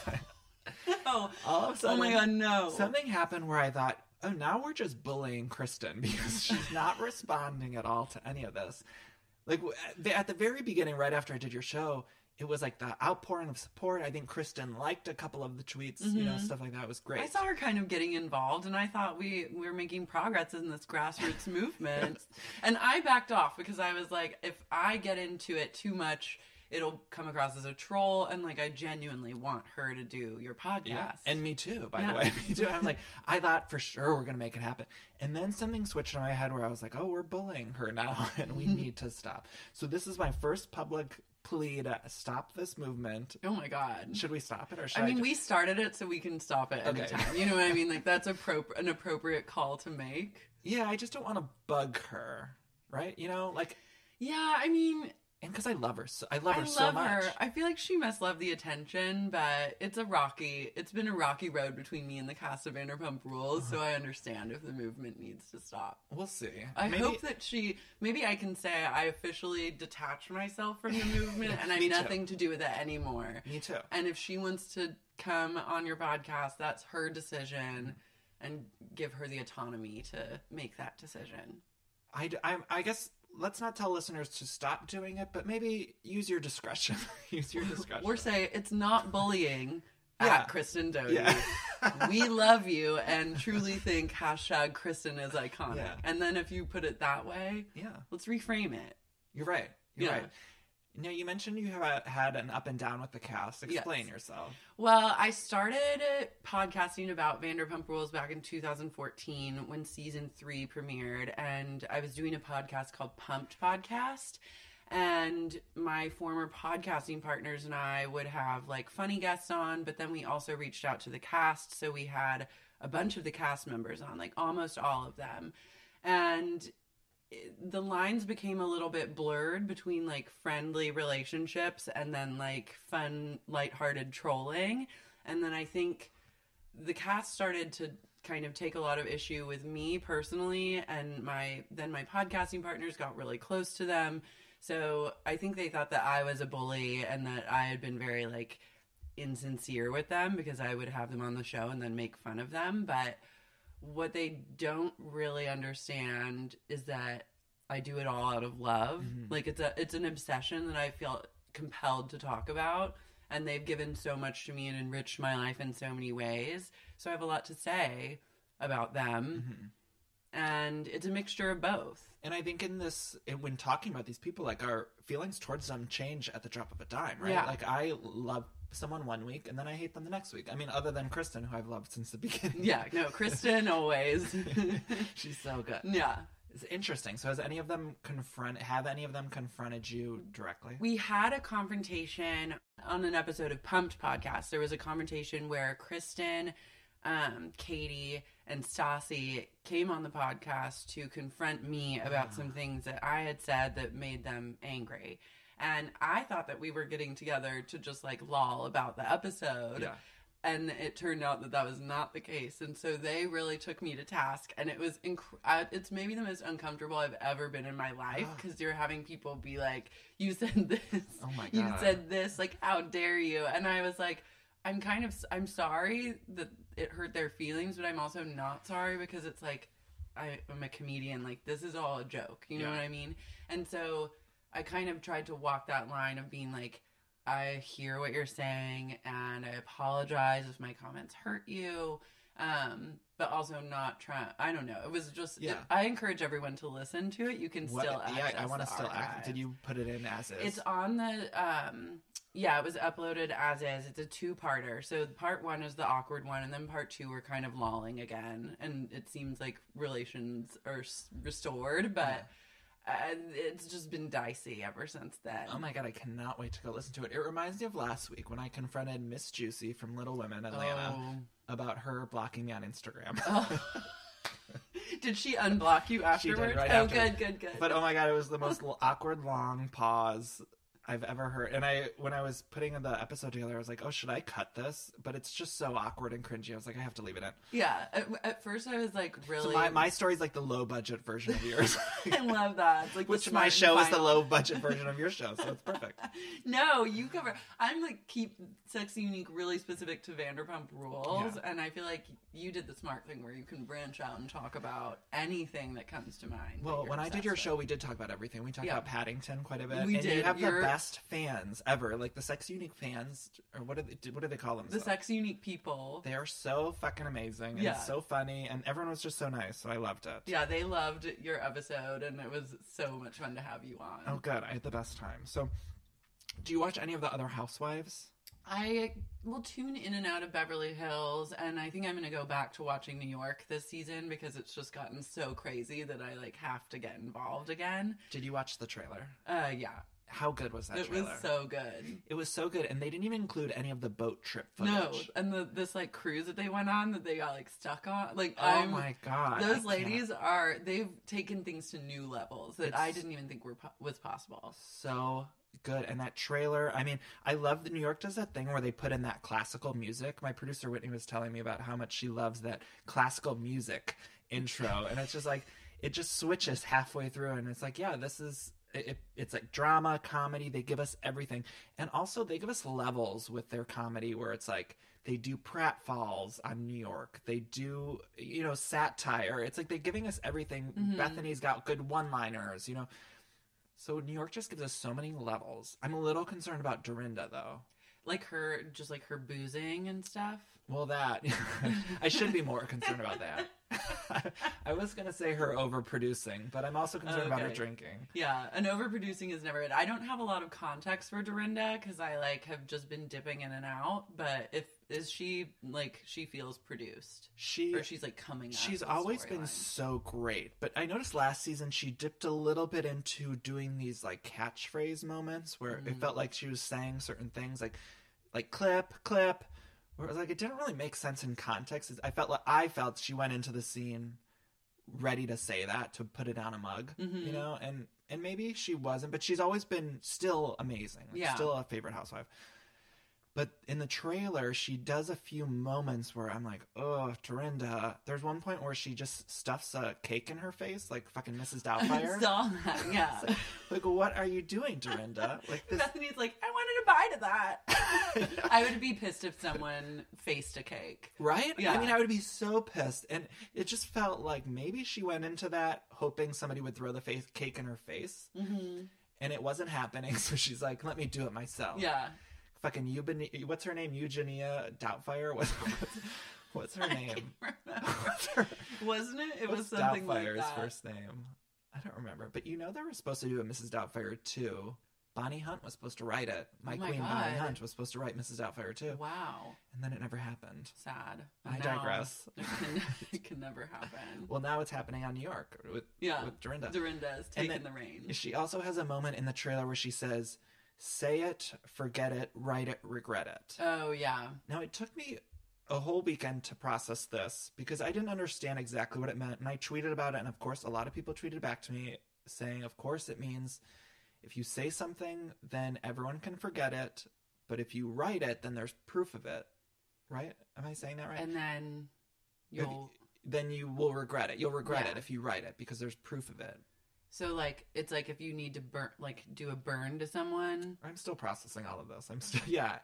No. All of a sudden, Oh my God, no. something happened where I thought, oh, now we're just bullying Kristen because she's not responding at all to any of this. Like, w- at the very beginning, right after I did your show, it was like the outpouring of support. I think Kristen liked a couple of the tweets, you know, stuff like that. It was great. I saw her kind of getting involved, and I thought we, we were making progress in this grassroots movement. And I backed off because I was like, if I get into it too much, it'll come across as a troll, and like I genuinely want her to do your podcast. Yeah, and me too, by Yeah. the way. Me too. I was like, I thought for sure we're going to make it happen. And then something switched in my head where I was like, oh, we're bullying her now, and we need to stop. So this is my first public plea to stop this movement. Oh my God. Should we stop it, or should I mean, just- we started it so we can stop it Okay. anytime. You know what I mean? Like, that's appro- an appropriate call to make. Yeah, I just don't want to bug her, right? You know, like, Yeah, I mean, and because I love her, so, I love I her love so much. her. I feel like she must love the attention, but it's a rocky, it's been a rocky road between me and the cast of Vanderpump Rules, so I understand if the movement needs to stop. We'll see. I Maybe- hope that she, maybe I can say I officially detached myself from the movement and I Me have too. nothing to do with it anymore. Me too. And if she wants to come on your podcast, that's her decision, and give her the autonomy to make that decision. I, I, I guess let's not tell listeners to stop doing it, but maybe use your discretion. use your discretion. Or say it's not bullying Yeah. at Kristen Doty. Yeah. We love you and truly think hashtag Kristen is iconic. Yeah. And then if you put it that way, Yeah, let's reframe it. you're right. You're Yeah. right. Now, you mentioned you have had an up and down with the cast. Explain Yes. yourself. Well, I started podcasting about Vanderpump Rules back in two thousand fourteen when season three premiered, and I was doing a podcast called Pumped Podcast. And my former podcasting partners and I would have like funny guests on, but then we also reached out to the cast. So we had a bunch of the cast members on, like almost all of them. And the lines became a little bit blurred between like friendly relationships and then like fun, lighthearted trolling. And then I think the cast started to kind of take a lot of issue with me personally, and my then my podcasting partners got really close to them. So I think they thought that I was a bully and that I had been very like insincere with them because I would have them on the show and then make fun of them. But what they don't really understand is that I do it all out of love. Mm-hmm. Like it's a it's an obsession that I feel compelled to talk about, and they've given so much to me and enriched my life in so many ways. So I have a lot to say about them. Mm-hmm. And it's a mixture of both. And I think in this, when talking about these people, like our feelings towards them change at the drop of a dime, right? Yeah. Like I love someone one week and then I hate them the next week. I mean, other than Kristen, who I've loved since the beginning. Yeah, no, Kristen always. She's so good. Yeah. It's interesting. So has any of them confront, have any of them confronted you directly? We had a confrontation on an episode of Pumped Podcast. There was a confrontation where Kristen, um, Katie, and Stassi came on the podcast to confront me about oh. some things that I had said that made them angry. And I thought that we were getting together to just like lol about the episode. Yeah. And it turned out that that was not the case. And so they really took me to task. And it was, inc- uh, it's maybe the most uncomfortable I've ever been in my life. Because you're having people be like, you said this. Oh my God. You said this. Like, how dare you? And I was like, I'm kind of, I'm sorry that it hurt their feelings. But I'm also not sorry because it's like, I, I'm a comedian. Like, this is all a joke. You know yeah. what I mean? And so I kind of tried to walk that line of being like, I hear what you're saying, and I apologize if my comments hurt you, um, but also not trying. I don't know. It was just. Yeah. It, I encourage everyone to listen to it. You can what, still. Yeah, access I want to the still. archive. Act, did you put it in as is? It's on the. Um, yeah, it was uploaded as is. It's a two-parter. So part one is the awkward one, and then part two we're kind of lolling again, and it seems like relations are restored, but. Yeah. And it's just been dicey ever since then. Oh my God, I cannot wait to go listen to it. It reminds me of last week when I confronted Miss Juicy from Little Women, Atlanta, oh. about her blocking me on Instagram. Oh. Did she unblock you afterwards? She did, right oh, after. good, good, good. But oh my God, it was the most awkward long pause I've ever heard. And I, when I was putting the episode together, I was like, oh, should I cut this? But it's just so awkward and cringy. I was like, I have to leave it in. Yeah. At, at first I was like, really? So my, my story's like the low budget version of yours. I love that. It's like Which my show is the low budget version of your show, so it's perfect. No, you cover. I'm like, keep Sexy Unique really specific to Vanderpump Rules. Yeah. And I feel like you did the smart thing where you can branch out and talk about anything that comes to mind. Well, when I did your with. show, we did talk about everything. We talked yeah. about Paddington quite a bit. We and did. you have You're... the best fans ever, like the Sexy Unique fans, or what do they, what do they call them? The Sexy Unique people. They are so fucking amazing and yeah. so funny, and everyone was just so nice, so I loved it. Yeah, they loved your episode, and it was so much fun to have you on. Oh, good. I had the best time. So, do you watch any of the other Housewives? I will tune in and out of Beverly Hills, and I think I'm going to go back to watching New York this season because it's just gotten so crazy that I like have to get involved again. Did you watch the trailer? Uh, yeah. How good was that it trailer? It was so good. It was so good, and they didn't even include any of the boat trip footage. No, and the this like cruise that they went on that they got like stuck on. Like, oh I'm, my God, those ladies are they've taken things to new levels that it's I didn't even think were was possible. So good, and that trailer. I mean, I love that New York does that thing where they put in that classical music. My producer Whitney was telling me about how much she loves that classical music intro, and it's just like it just switches halfway through, and it's like, yeah, this is. It, it's like drama, comedy. They give us everything. And also they give us levels with their comedy where it's like they do pratfalls on New York. They do, you know, satire. It's like they're giving us everything. Mm-hmm. Bethany's got good one-liners, you know. So New York just gives us so many levels. I'm a little concerned about Dorinda, though. Like her, just like her boozing and stuff? Well, that. I should be more concerned about that. I was going to say her overproducing, but I'm also concerned okay. about her drinking. Yeah, and overproducing is never it. I don't have a lot of context for Dorinda because I like have just been dipping in and out. But if is she like she feels produced? She or she's like coming. Up she's always been line. so great, but I noticed last season she dipped a little bit into doing these like catchphrase moments where mm. it felt like she was saying certain things like like clip clip. Where it was like it didn't really make sense in context. I felt like I felt she went into the scene ready to say that, to put it on a mug, Mhm. you know, and and maybe she wasn't, but she's always been still amazing, like, Yeah. still a favorite housewife. But in the trailer, she does a few moments where I'm like, oh, Dorinda. There's one point where she just stuffs a cake in her face, like fucking Missus Doubtfire. I saw that, yeah. It's like, like, what are you doing, Dorinda? Like this. Bethany's like, I wanted to bite of that. I would be pissed if someone faced a cake. Right? Yeah. I mean, I would be so pissed. And it just felt like maybe she went into that hoping somebody would throw the face cake in her face. Mm-hmm. And it wasn't happening. So she's like, let me do it myself. Yeah. Fucking Eugenia, what's her name? Eugenia Doubtfire? What's, what's, what's her name? What's her, Wasn't it? It was what's something like Doubtfire's that. first name? I don't remember. But you know they were supposed to do a Missus Doubtfire too. Bonnie Hunt was supposed to write it. My, Oh my queen God. Bonnie Hunt was supposed to write Missus Doubtfire too. Wow. And then it never happened. Sad. I Now, digress. It can, it can never happen. Well, now it's happening on New York with, Yeah. with Dorinda. Dorinda is And taking then the reign. She also has a moment in the trailer where she says, say it, forget it, write it, regret it. Oh, yeah. Now, it took me a whole weekend to process this because I didn't understand exactly what it meant. And I tweeted about it. And of course, a lot of people tweeted back to me saying, of course, it means if you say something, then everyone can forget it. But if you write it, then there's proof of it. Right? Am I saying that right? And then you'll... Then you will regret it. You'll regret Yeah. it if you write it because there's proof of it. So, like, it's like if you need to burn, like, do a burn to someone. I'm still processing all of this. I'm still, yeah.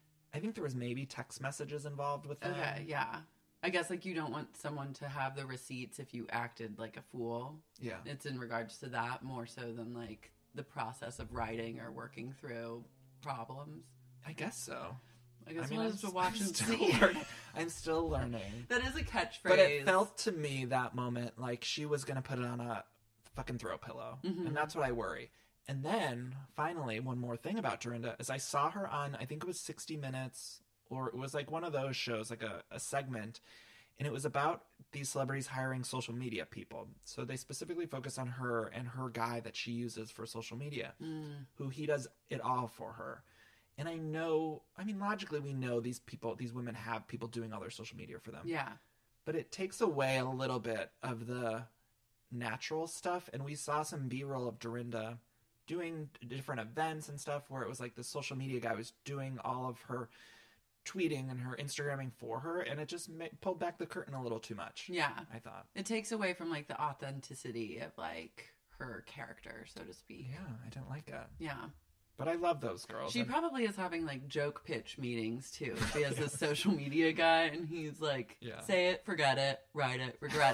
I think there was maybe text messages involved with them. Okay, yeah. I guess, like, you don't want someone to have the receipts if you acted like a fool. Yeah. It's in regards to that more so than, like, the process of writing or working through problems. I guess so. I guess I mean, we'll I'm, have to s- watch I'm and still see. learning. I'm still learning. That is a catchphrase. But it felt to me that moment like she was going to put it on a fucking throw pillow. Mhm. And that's what I worry. And then, finally, one more thing about Dorinda is I saw her on, I think it was sixty minutes, or it was like one of those shows, like a, a segment, and it was about these celebrities hiring social media people. So they specifically focus on her and her guy that she uses for social media, Mm. who he does it all for her. And I know, I mean, logically, we know these people, these women have people doing all their social media for them. Yeah. But it takes away a little bit of the natural stuff. And we saw some B-roll of Dorinda doing different events and stuff where it was like the social media guy was doing all of her tweeting and her Instagramming for her. And it just ma- pulled back the curtain a little too much. Yeah. I thought. It takes away from, like, the authenticity of, like, her character, so to speak. Yeah, I didn't like it. Yeah. But I love those girls. She And- probably is having, like, joke pitch meetings, too. She has this social media guy, and he's like, Yeah. say it, forget it, write it, regret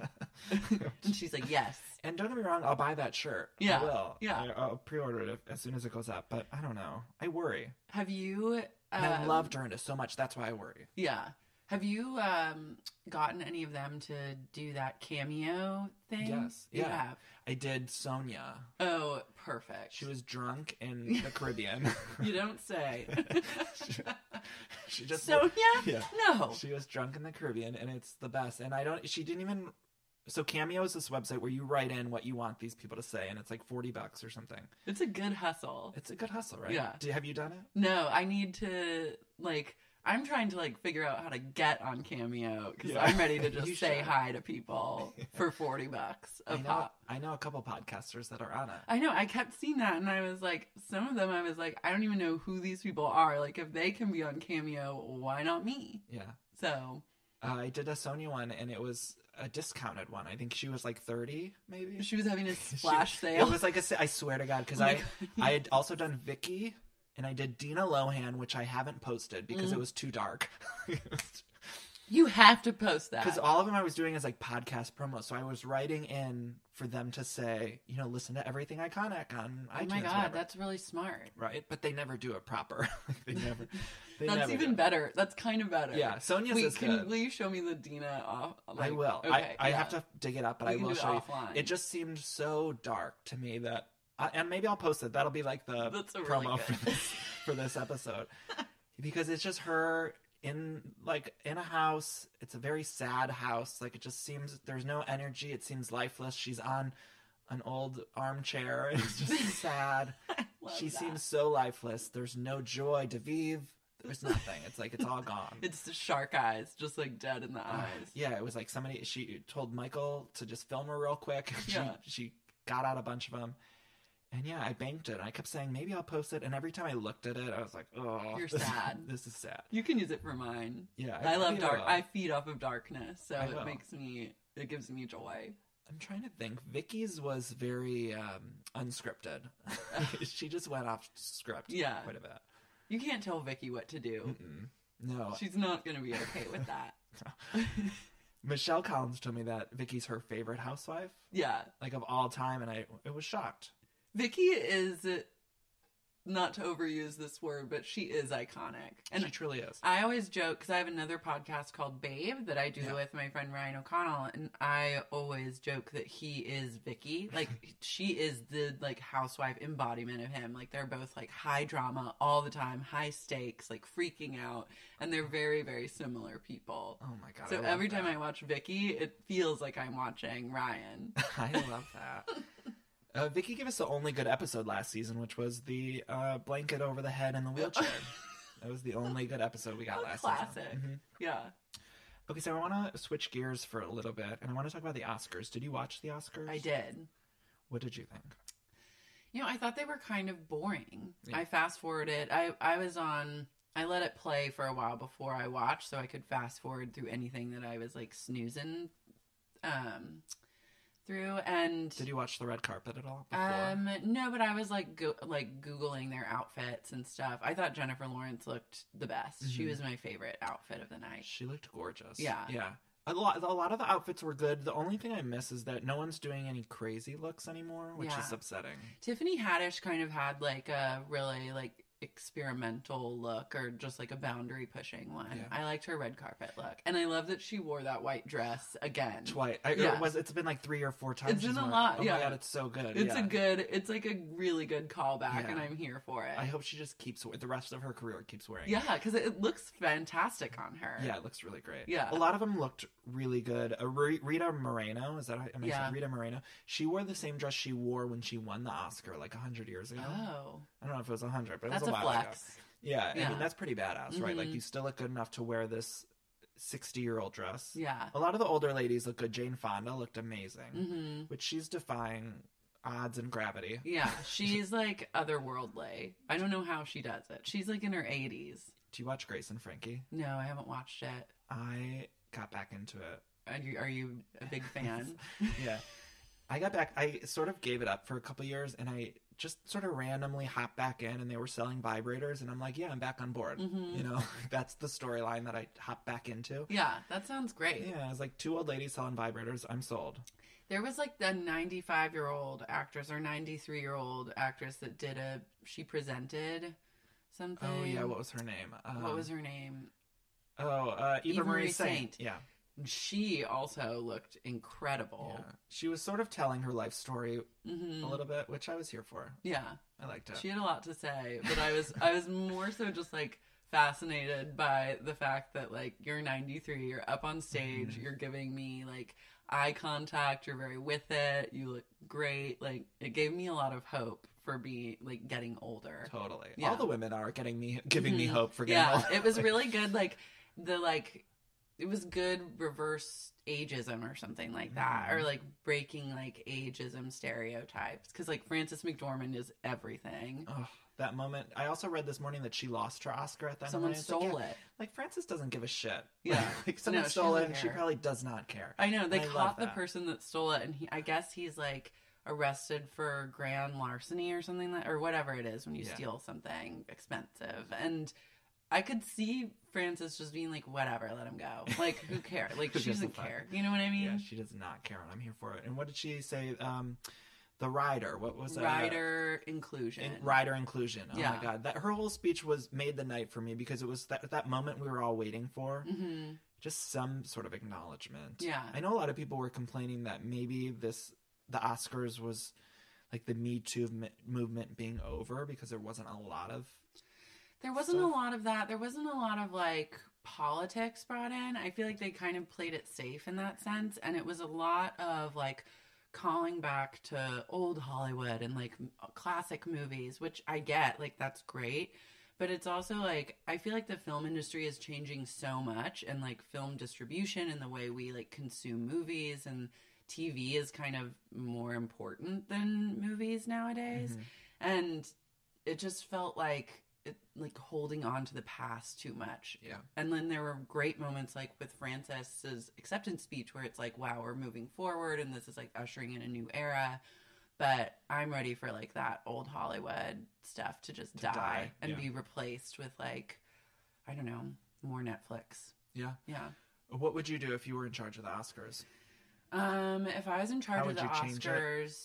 it. And she's like, yes. And don't get me wrong, I'll buy that shirt. Yeah, I will. yeah. I, I'll pre-order it as soon as it goes up. But I don't know. I worry. Have you... And I um, love Dorinda so much. That's why I worry. Yeah. Have you um, gotten any of them to do that cameo thing? Yes. You Yeah. have. I did Sonia. Oh, perfect. She was drunk in the Caribbean. You don't say. she, she just Sonia? Yeah. No. She was drunk in the Caribbean, and it's the best. And I don't. She didn't even. So Cameo is this website where you write in what you want these people to say, and it's like forty bucks or something. It's a good hustle. It's a good hustle, right? Yeah. Do, have you done it? No, I need to, like, I'm trying to, like, figure out how to get on Cameo because Yeah. I'm ready to You just say should. hi to people for forty bucks a I know. pop. I know a couple podcasters that are on it. I know. I kept seeing that, and I was like, some of them, I was like, I don't even know who these people are. Like, if they can be on Cameo, why not me? Yeah. So Uh, I did a Sonia one, and it was a discounted one. I think she was like thirty, maybe. she was having a She- splash It sale. was like a. sa- I swear to God, because Oh my I, God. I had also done Vicky, and I did Dina Lohan, which I haven't posted because Mm. it was too dark. You have to post that. Because all of them I was doing is like podcast promos, so I was writing in for them to say, you know, listen to Everything Iconic on oh iTunes. my God, whatever. that's really smart. right. But they never do it proper. they never. They That's never even do. better. That's kind of better. Yeah, Sonia's Wait, is can, good. will you show me the Dina off? I like- will. Okay, I, I yeah. have to dig it up, but We I can will do it show you. offline. It just seemed so dark to me that, I, and maybe I'll post it. That'll be like the That's a really promo good. for this for this episode, because it's just her in like in a house. It's a very sad house. Like it just seems there's no energy. It seems lifeless. She's on an old armchair. It's just sad. Love She that. seems so lifeless. There's no joy to vive. There's nothing. It's like it's all gone. It's the shark eyes, just like dead in the eyes. Yeah, it was like somebody. She told Michael to just film her real quick. She, Yeah. she got out a bunch of them, and yeah, I banked it. I kept saying maybe I'll post it, and every time I looked at it, I was like, oh, You're this, sad. This is sad. You can use it for mine. Yeah, I, love maybe dark. will. I feed off of darkness, so I it will. makes me. It gives me joy. I'm trying to think. Vicky's was very um, unscripted. She just went off script. Yeah. quite a bit. You can't tell Vicky what to do. Mm-mm. No, She's not going to be okay with that. Michelle Collins told me that Vicky's her favorite housewife, Yeah. like of all time, and I, I was shocked. Vicky is, not to overuse this word, but she is iconic. And She truly is. I always joke, because I have another podcast called Babe that I do Yeah. with my friend Ryan O'Connell, and I always joke that he is Vicky. Like, she is the, like, housewife embodiment of him. Like, they're both, like, high drama all the time, high stakes, like, freaking out, and they're very, very similar people. Oh my god! So I love every time that. I watch Vicky, it feels like I'm watching Ryan. I love that. Uh, Vicky gave us the only good episode last season, which was the uh, blanket over the head in the wheelchair. That was the only good episode we got Oh, last classic. season. Mhm. Yeah. Okay, so I want to switch gears for a little bit, and I want to talk about the Oscars. Did you watch the Oscars? I did. What did you think? You know, I thought they were kind of boring. Yeah. I fast forwarded. I, I was on, I let it play for a while before I watched so I could fast forward through anything that I was like snoozing um, through. And Did you watch the red carpet at all? Before? um, no, but I was like, go, like Googling their outfits and stuff. I thought Jennifer Lawrence looked the best. She Mhm. was my favorite outfit of the night. She looked gorgeous. Yeah. Yeah. A lot, a lot of the outfits were good. The only thing I miss is that no one's doing any crazy looks anymore, which Yeah. is upsetting. Tiffany Haddish kind of had like a really like experimental look or just like a boundary pushing one. Yeah. I liked her red carpet look. And I love that she wore that white dress again. Twice. I, Yeah. it was, it's been like three or four times. It's been she's a worn it. lot, Oh yeah. my god, it's so good. It's yeah. a good, it's like a really good callback, Yeah. and I'm here for it. I hope she just keeps the rest of her career keeps wearing it. Yeah, because it looks fantastic on her. Yeah, it looks really great. Yeah. A lot of them looked really good. Uh, Re- Rita Moreno, is that how am I Yeah. saying? Rita Moreno? She wore the same dress she wore when she won the Oscar like one hundred years ago. Oh, I don't know if it was one hundred, but it that's was a, a while ago. flex. Yeah, I Yeah. mean, that's pretty badass, right? Like, Mhm. you still look good enough to wear this sixty-year-old dress. Yeah. A lot of the older ladies look good. Jane Fonda looked amazing, hmm which she's defying odds and gravity. Yeah, she's like otherworldly. I don't know how she does it. She's like in her eighties. Do you watch Grace and Frankie? No, I haven't watched it. I got back into it. Are you, are you a big fan? Yeah. I got back, I sort of gave it up for a couple years, and I just sort of randomly hopped back in, and they were selling vibrators, and I'm like, yeah, I'm back on board. Mhm. You know, that's the storyline that I hopped back into. Yeah, that sounds great. Yeah, I was like, two old ladies selling vibrators. I'm sold. There was like the ninety-five year old actress or ninety-three year old actress that did a, she presented something. Oh, yeah, what was her name? Um, What was her name? Oh, uh, Eva, Eva Marie Marie Saint. Saint. Yeah. She also looked incredible. yeah. She was sort of telling her life story hmm a little bit, which I was here for. Yeah, I liked it. she had a lot to say, but I was I was more so just like fascinated by the fact that like you're ninety-three, you're up on stage, Mm-hmm. you're giving me like eye contact, you're very with it, you look great. Like it gave me a lot of hope for being like getting older. Totally. Yeah. All the women are getting me, giving me Mhm. hope for getting Yeah, older. it was really good. Like the like, it was good reverse ageism or something like that, Mhm. or like breaking like ageism stereotypes. Because like Frances McDormand is everything. Oh, that moment. I also read this morning that she lost her Oscar at that Someone moment. It's like, stole yeah, it. Like, Frances doesn't give a shit. Yeah. like, someone No, she stole it, doesn't and she care. probably does not care. I know they I love caught the that. person that stole it, and he, I guess he's like arrested for grand larceny or something like, or whatever it is when you Yeah. steal something expensive. And I could see Frances just being like, whatever, let him go. Like, who cares? Like, Who she gives a doesn't fuck? care. You know what I mean? Yeah, she does not care, and I'm here for it. And what did she say? Um, the rider. What was that? Rider inclusion. In, rider inclusion. Oh Yeah. my god, that her whole speech was made the night for me because it was that that moment we were all waiting for. hmm Just some sort of acknowledgement. Yeah. I know a lot of people were complaining that maybe this the Oscars was like the Me Too m- movement being over because there wasn't a lot of. There wasn't stuff. a lot of that. There wasn't a lot of like politics brought in. I feel like they kind of played it safe in that sense. And it was a lot of like calling back to old Hollywood and like m- classic movies, which I get, like that's great. But it's also like, I feel like the film industry is changing so much, and like film distribution and the way we like consume movies, and T V is kind of more important than movies nowadays. Mm-hmm. And it just felt like it, like holding on to the past too much. Yeah. And then there were great moments like with Frances's acceptance speech where it's like, wow, we're moving forward and this is like ushering in a new era. But I'm ready for like that old Hollywood stuff to just to die, die. and Yeah. be replaced with like, I don't know, more Netflix. Yeah. Yeah. What would you do if you were in charge of the Oscars? Um, if I was in charge How of the would you change it? Oscars,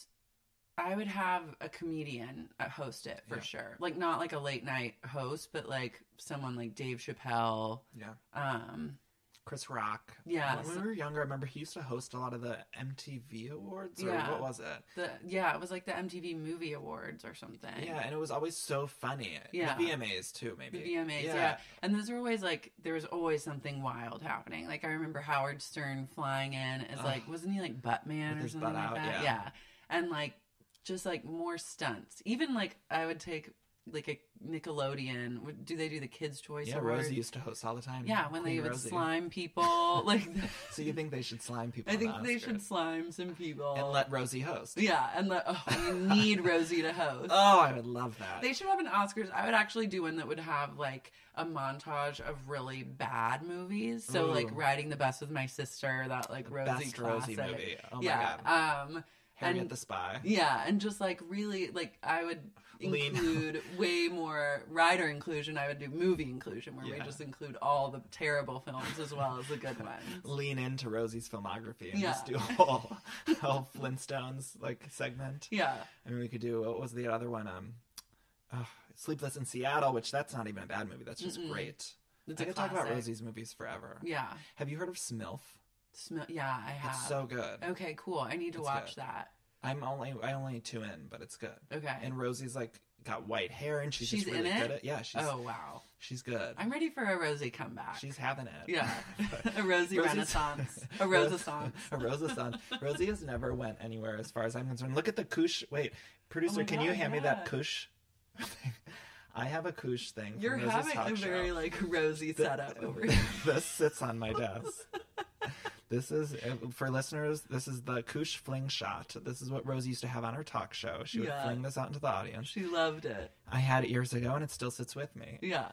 I would have a comedian uh, host it for Yeah. sure. Like not like a late night host, but like someone like Dave Chappelle. Yeah. Um, Chris Rock. Yeah, When so- we were younger, I remember he used to host a lot of the M T V Awards, or Yeah. what was it? the yeah, it was like the M T V Movie Awards or something. Yeah, and it was always so funny. Yeah. The V M As too, maybe. The V M As, yeah. And those are always like, there was always something wild happening. Like I remember Howard Stern flying in as like, Ugh. wasn't he like Buttman With or his something butt like out, that? yeah. And like, just like more stunts. Even like, I would take like a Nickelodeon. Would- Do they do the Kids' Choice Yeah, Award? Rosie used to host all the time. Yeah, when Queen they would Rosie. slime people. Like, So you think they should slime people? I in the think they should Oscars? slime some people. and let Rosie host. Yeah, and let, oh, we need Rosie to host. Oh, I would love that. They should have an Oscars. I would actually do one that would have like a montage of really bad movies. So Ooh. like Riding the Bus with My Sister, that like Rosie Best classic. Rosie movie. Oh my yeah. god. Um, Harriet and- the Spy. yeah, and just like really like I would Lean. include way more writer inclusion. I would do movie inclusion where we Yeah. just include all the terrible films as well as the good ones. Lean into Rosie's filmography and Yeah. just do a whole, a whole Flintstones like segment. Yeah. I mean, we could do, what was the other one? Um, oh, Sleepless in Seattle, which that's not even a bad movie. That's just Mm-mm. great. It's I a could talk about classic. Rosie's movies forever. Yeah. Have you heard of Smilf? Smell. Yeah, I have. It's so good. Okay, cool. I need to It's watch good. that. I'm only I only two in, but it's good. Okay. And Rosie's like got white hair, and she's, She's just really in it? good at yeah. She's Oh wow. she's good. I'm ready for a Rosie comeback. She's having it. Yeah. a Rosie Rosie's- Renaissance. A Rosaissance. a Rosaissance. Rosie has never went anywhere as far as I'm concerned. Look at the Koosh. Wait, producer, Oh my can you God, hand me yeah. that Koosh thing? I have a Koosh thing. From You're Rosie's having talk a very show. like rosy Th- setup over here. This sits on my desk. This is, for listeners, this is the Koosh fling shot. This is what Rosie used to have on her talk show. She would Yeah. fling this out into the audience. She loved it. I had it years ago, and it still sits with me. Yeah.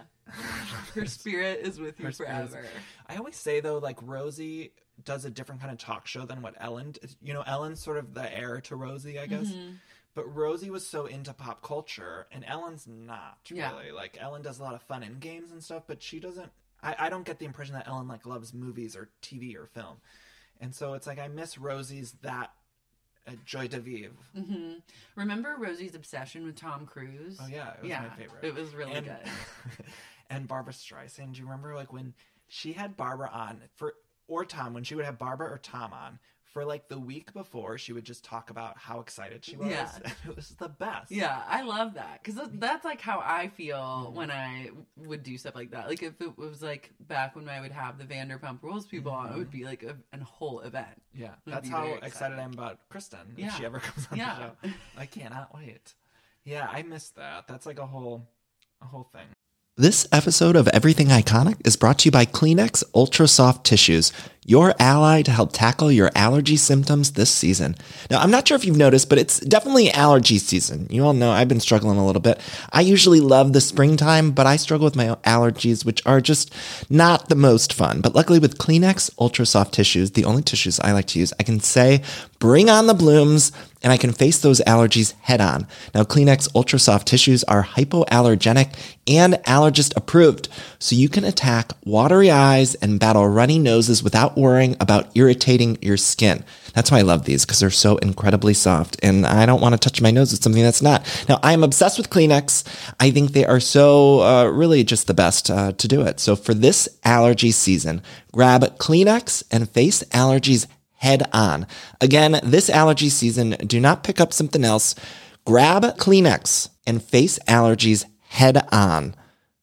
Her spirit is with you Her spirit is- forever. I always say, though, like, Rosie does a different kind of talk show than what Ellen, you know, Ellen's sort of the heir to Rosie, I guess. Mm-hmm. But Rosie was so into pop culture, and Ellen's not Yeah. really. Like, Ellen does a lot of fun in games and stuff, but she doesn't. I, I don't get the impression that Ellen like loves movies or T V or film, and so it's like I miss Rosie's that uh, joie de vivre. hmm Remember Rosie's obsession with Tom Cruise? Oh yeah, it was yeah, my favorite. It was really and, good. and Barbara Streisand. Do you remember like when she had Barbara on for or Tom when she would have Barbara or Tom on? For like the week before, she would just talk about how excited she was. Yeah. It was the best. Yeah, I love that because that's like how I feel when I would do stuff like that. Like if it was like back when I would have the Vanderpump Rules people on, it would be like a, a whole event. Yeah, Would that's be how very excited exciting. I am about Kristen. Yeah. If she ever comes on Yeah. the show, I cannot wait. Yeah, I missed that. That's like a whole, a whole thing. This episode of Everything Iconic is brought to you by Kleenex Ultra Soft Tissues, your ally to help tackle your allergy symptoms this season. Now, I'm not sure if you've noticed, but it's definitely allergy season. You all know I've been struggling a little bit. I usually love the springtime, but I struggle with my allergies, which are just not the most fun. But luckily with Kleenex Ultra Soft Tissues, the only tissues I like to use, I can say, bring on the blooms, and I can face those allergies head on. Now, Kleenex Ultra Soft Tissues are hypoallergenic and allergist approved, so you can attack watery eyes and battle runny noses without worrying about irritating your skin. That's why I love these, because they're so incredibly soft, and I don't want to touch my nose with something that's not. Now, I am obsessed with Kleenex. I think they are so uh, really just the best uh, to do it. So for this allergy season, grab Kleenex and face allergies head on. Again, this allergy season, do not pick up something else. Grab Kleenex and face allergies head on.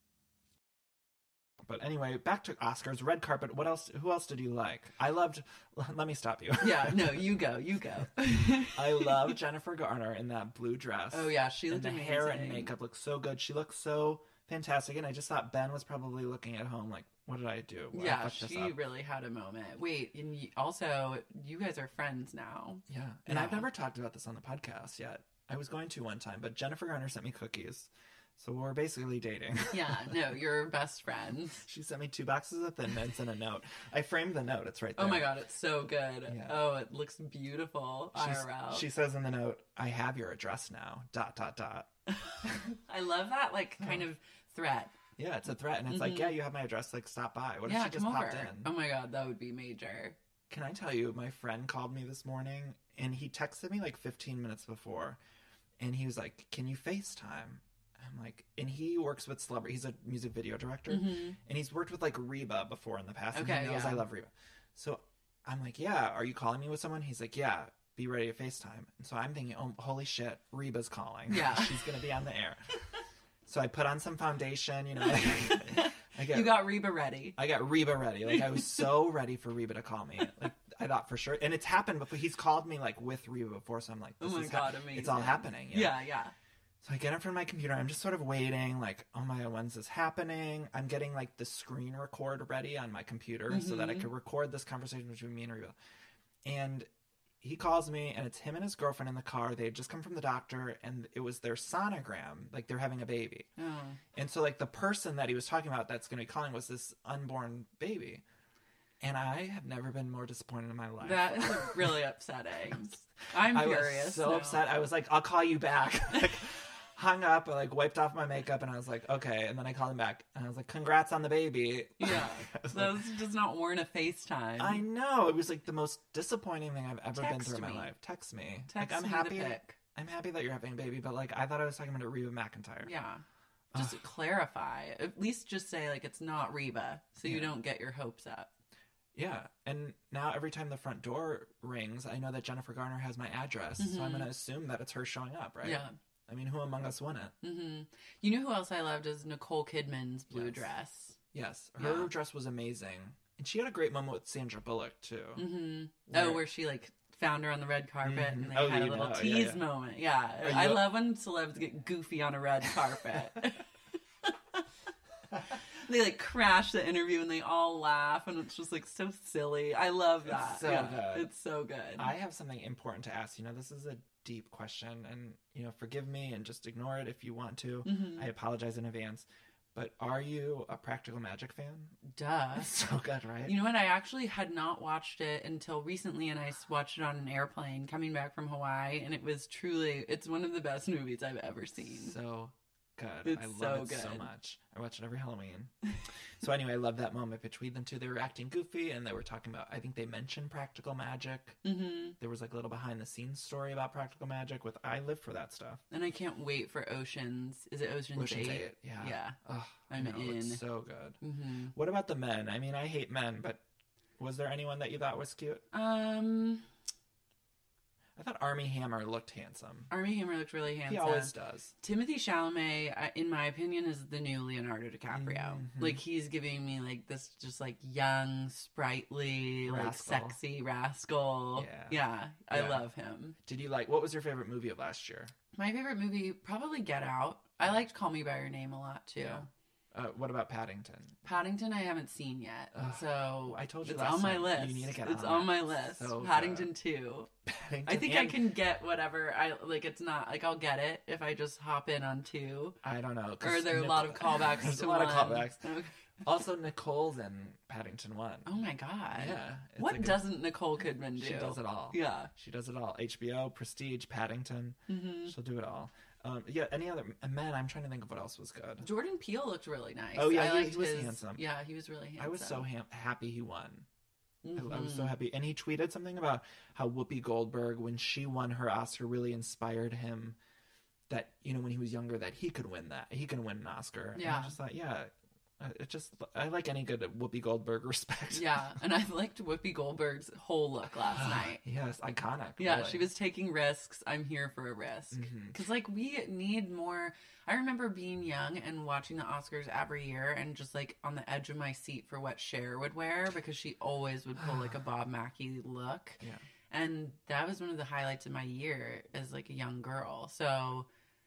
But anyway, back to Oscars, red carpet. What else? Who else did you like? I loved. Let me stop you. Yeah, no, you go, you go. I love Jennifer Garner in that blue dress. Oh yeah, she And looked the amazing. hair and makeup looked so good. She looked so fantastic. And I just thought Ben was probably looking at home like, what did I do? Well, I Yeah, fucked this she up. really had a moment. Wait, and you, also, you guys are friends now. Yeah. And Yeah. I've never talked about this on the podcast yet. I was going to one time, but Jennifer Garner sent me cookies. So we're basically dating. Yeah, no, you're best friends. She sent me two boxes of Thin Mints and a note. I framed the note. It's right there. Oh my god, it's so good. Yeah. Oh, it looks beautiful. She's- I R L. She says in the note, I have your address now. Dot, dot, dot. I love that, like, kind of threat. Yeah, it's a threat. And it's like, yeah, you have my address. Like, stop by. What if Yeah, she just come popped over. in? Oh my god, that would be major. Can I tell you, my friend called me this morning and he texted me like fifteen minutes before and he was like, can you FaceTime? I'm like, and he works with celebrity. He's a music video director and he's worked with like Reba before in the past. And Okay, he knows yeah. I love Reba. So I'm like, yeah, are you calling me with someone? He's like, yeah, be ready to FaceTime. And so I'm thinking, oh, holy shit, Reba's calling. Yeah. She's going to be on the air. So I put on some foundation, you know. I get, You got Reba ready. I got Reba ready. Like, I was so ready for Reba to call me. Like, I thought for sure. And it's happened before. He's called me, like, with Reba before. So I'm like, Oh this my is god, hap- amazing. It's all happening. Yeah, yeah. So I get in front of my computer. I'm just sort of waiting, like, oh my god, when's this happening? I'm getting, like, the screen record ready on my computer so that I Mm-hmm. can record this conversation between me and Reba. And he calls me, and it's him and his girlfriend in the car. They had just come from the doctor, and it was their sonogram. Like, they're having a baby. Oh. And so, like, the person that he was talking about that's going to be calling was this unborn baby. And I have never been more disappointed in my life. That is really upsetting. I'm I furious. was so now. upset. I was like, I'll call you back. Like, hung up, I, like, wiped off my makeup, and I was like, okay. And then I called him back, and I was like, congrats on the baby. Yeah. I was like, Those does not warrant a FaceTime. I know. It was, like, the most disappointing thing I've ever been Text through in me. my life. Text me. Text like, I'm me happy. the pic. I'm happy that you're having a baby, but, like, I thought I was talking about Reba McEntire. Yeah. Just clarify. At least just say, like, it's not Reba, so you Yeah. don't get your hopes up. Yeah, and now every time the front door rings, I know that Jennifer Garner has my address, so I'm going to assume that it's her showing up, right? Yeah. I mean, who among us wouldn't? hmm You know who else I loved is Nicole Kidman's blue Yes. dress. Yes, her Yeah. dress was amazing, and she had a great moment with Sandra Bullock too. hmm Where- Oh, where she, like, found her on the red carpet and they Oh, had a you little know. Yeah, tease yeah. moment. Yeah. Are I you- love when celebs get goofy on a red carpet. They, like, crash the interview and they all laugh and it's just, like, so silly. I love that. so Yeah, good. It's so good. I have something important to ask. You know, this is a deep question, and you know, forgive me and just ignore it if you want to. Mm-hmm. I apologize in advance. But are you a Practical Magic fan? Duh. So good, right? You know what? I actually had not watched it until recently, and I s- watched it on an airplane coming back from Hawaii, and it was truly, it's one of the best movies I've ever seen. So good. It's I love so it so good. much. I watch it every Halloween. So anyway, I love that moment between them two. They were acting goofy, and they were talking about, I think they mentioned practical magic. hmm There was like a little behind the scenes story about practical magic with, I live for that stuff. And I can't wait for Oceans. Is it Ocean's, Ocean's eight? Eight, yeah. Yeah. Oh, I'm I know, it's in. so good. hmm What about the men? I mean, I hate men, but was there anyone that you thought was cute? Um, I thought Armie Hammer looked handsome. Armie Hammer looked really handsome. He always does. Timothy Chalamet, I- in my opinion, is the new Leonardo DiCaprio. Mhm. Like, he's giving me, like, this just, like, young, sprightly, like, Rascal. sexy rascal. Yeah. Yeah, I Yeah. love him. Did you like, what was your favorite movie of last year? My favorite movie, probably Get Out. I liked Call Me By Your Name a lot, too. Yeah. Uh, what about Paddington? Paddington I haven't seen yet, Ugh. so I told you it's last on my time, list. you need to get it's on on it. my list. So Paddington good. two. Paddington I think I and- can get whatever I like. It's not like I'll get it if I just hop in on two. I don't know. 'cause Or are there a Nic- lot of callbacks There's to a lot one? of callbacks. Okay. Also, Nicole's in Paddington one. Oh my god! Yeah, it's What like a- doesn't Nicole Kidman do? She does it all. Yeah. She does it all. H B O, Prestige, Paddington. hmm She'll do it all. Um, yeah, any other men? I'm trying to think of what else was good. Jordan Peele looked really nice. Oh, yeah, I he- liked he was his- handsome. Yeah, he was really handsome. I was so ha- happy he won. I, I was so Mhm. happy. And he tweeted something about how Whoopi Goldberg, when she won her Oscar, really inspired him that, you know, when he was younger, that he could win that. He could win an Oscar. And I Yeah. just thought, yeah, uh, it just, I like any good Whoopi Goldberg respect. Yeah, and I liked Whoopi Goldberg's whole look last night. Yes, iconic. Yeah, really. she was taking risks. I'm here for a risk. Mhm. Because, like, we need more. I remember being young and watching the Oscars every year and just, like, on the edge of my seat for what Cher would wear because she always would pull, like, a Bob Mackie look. Yeah. And that was one of the highlights of my year as, like, a young girl. So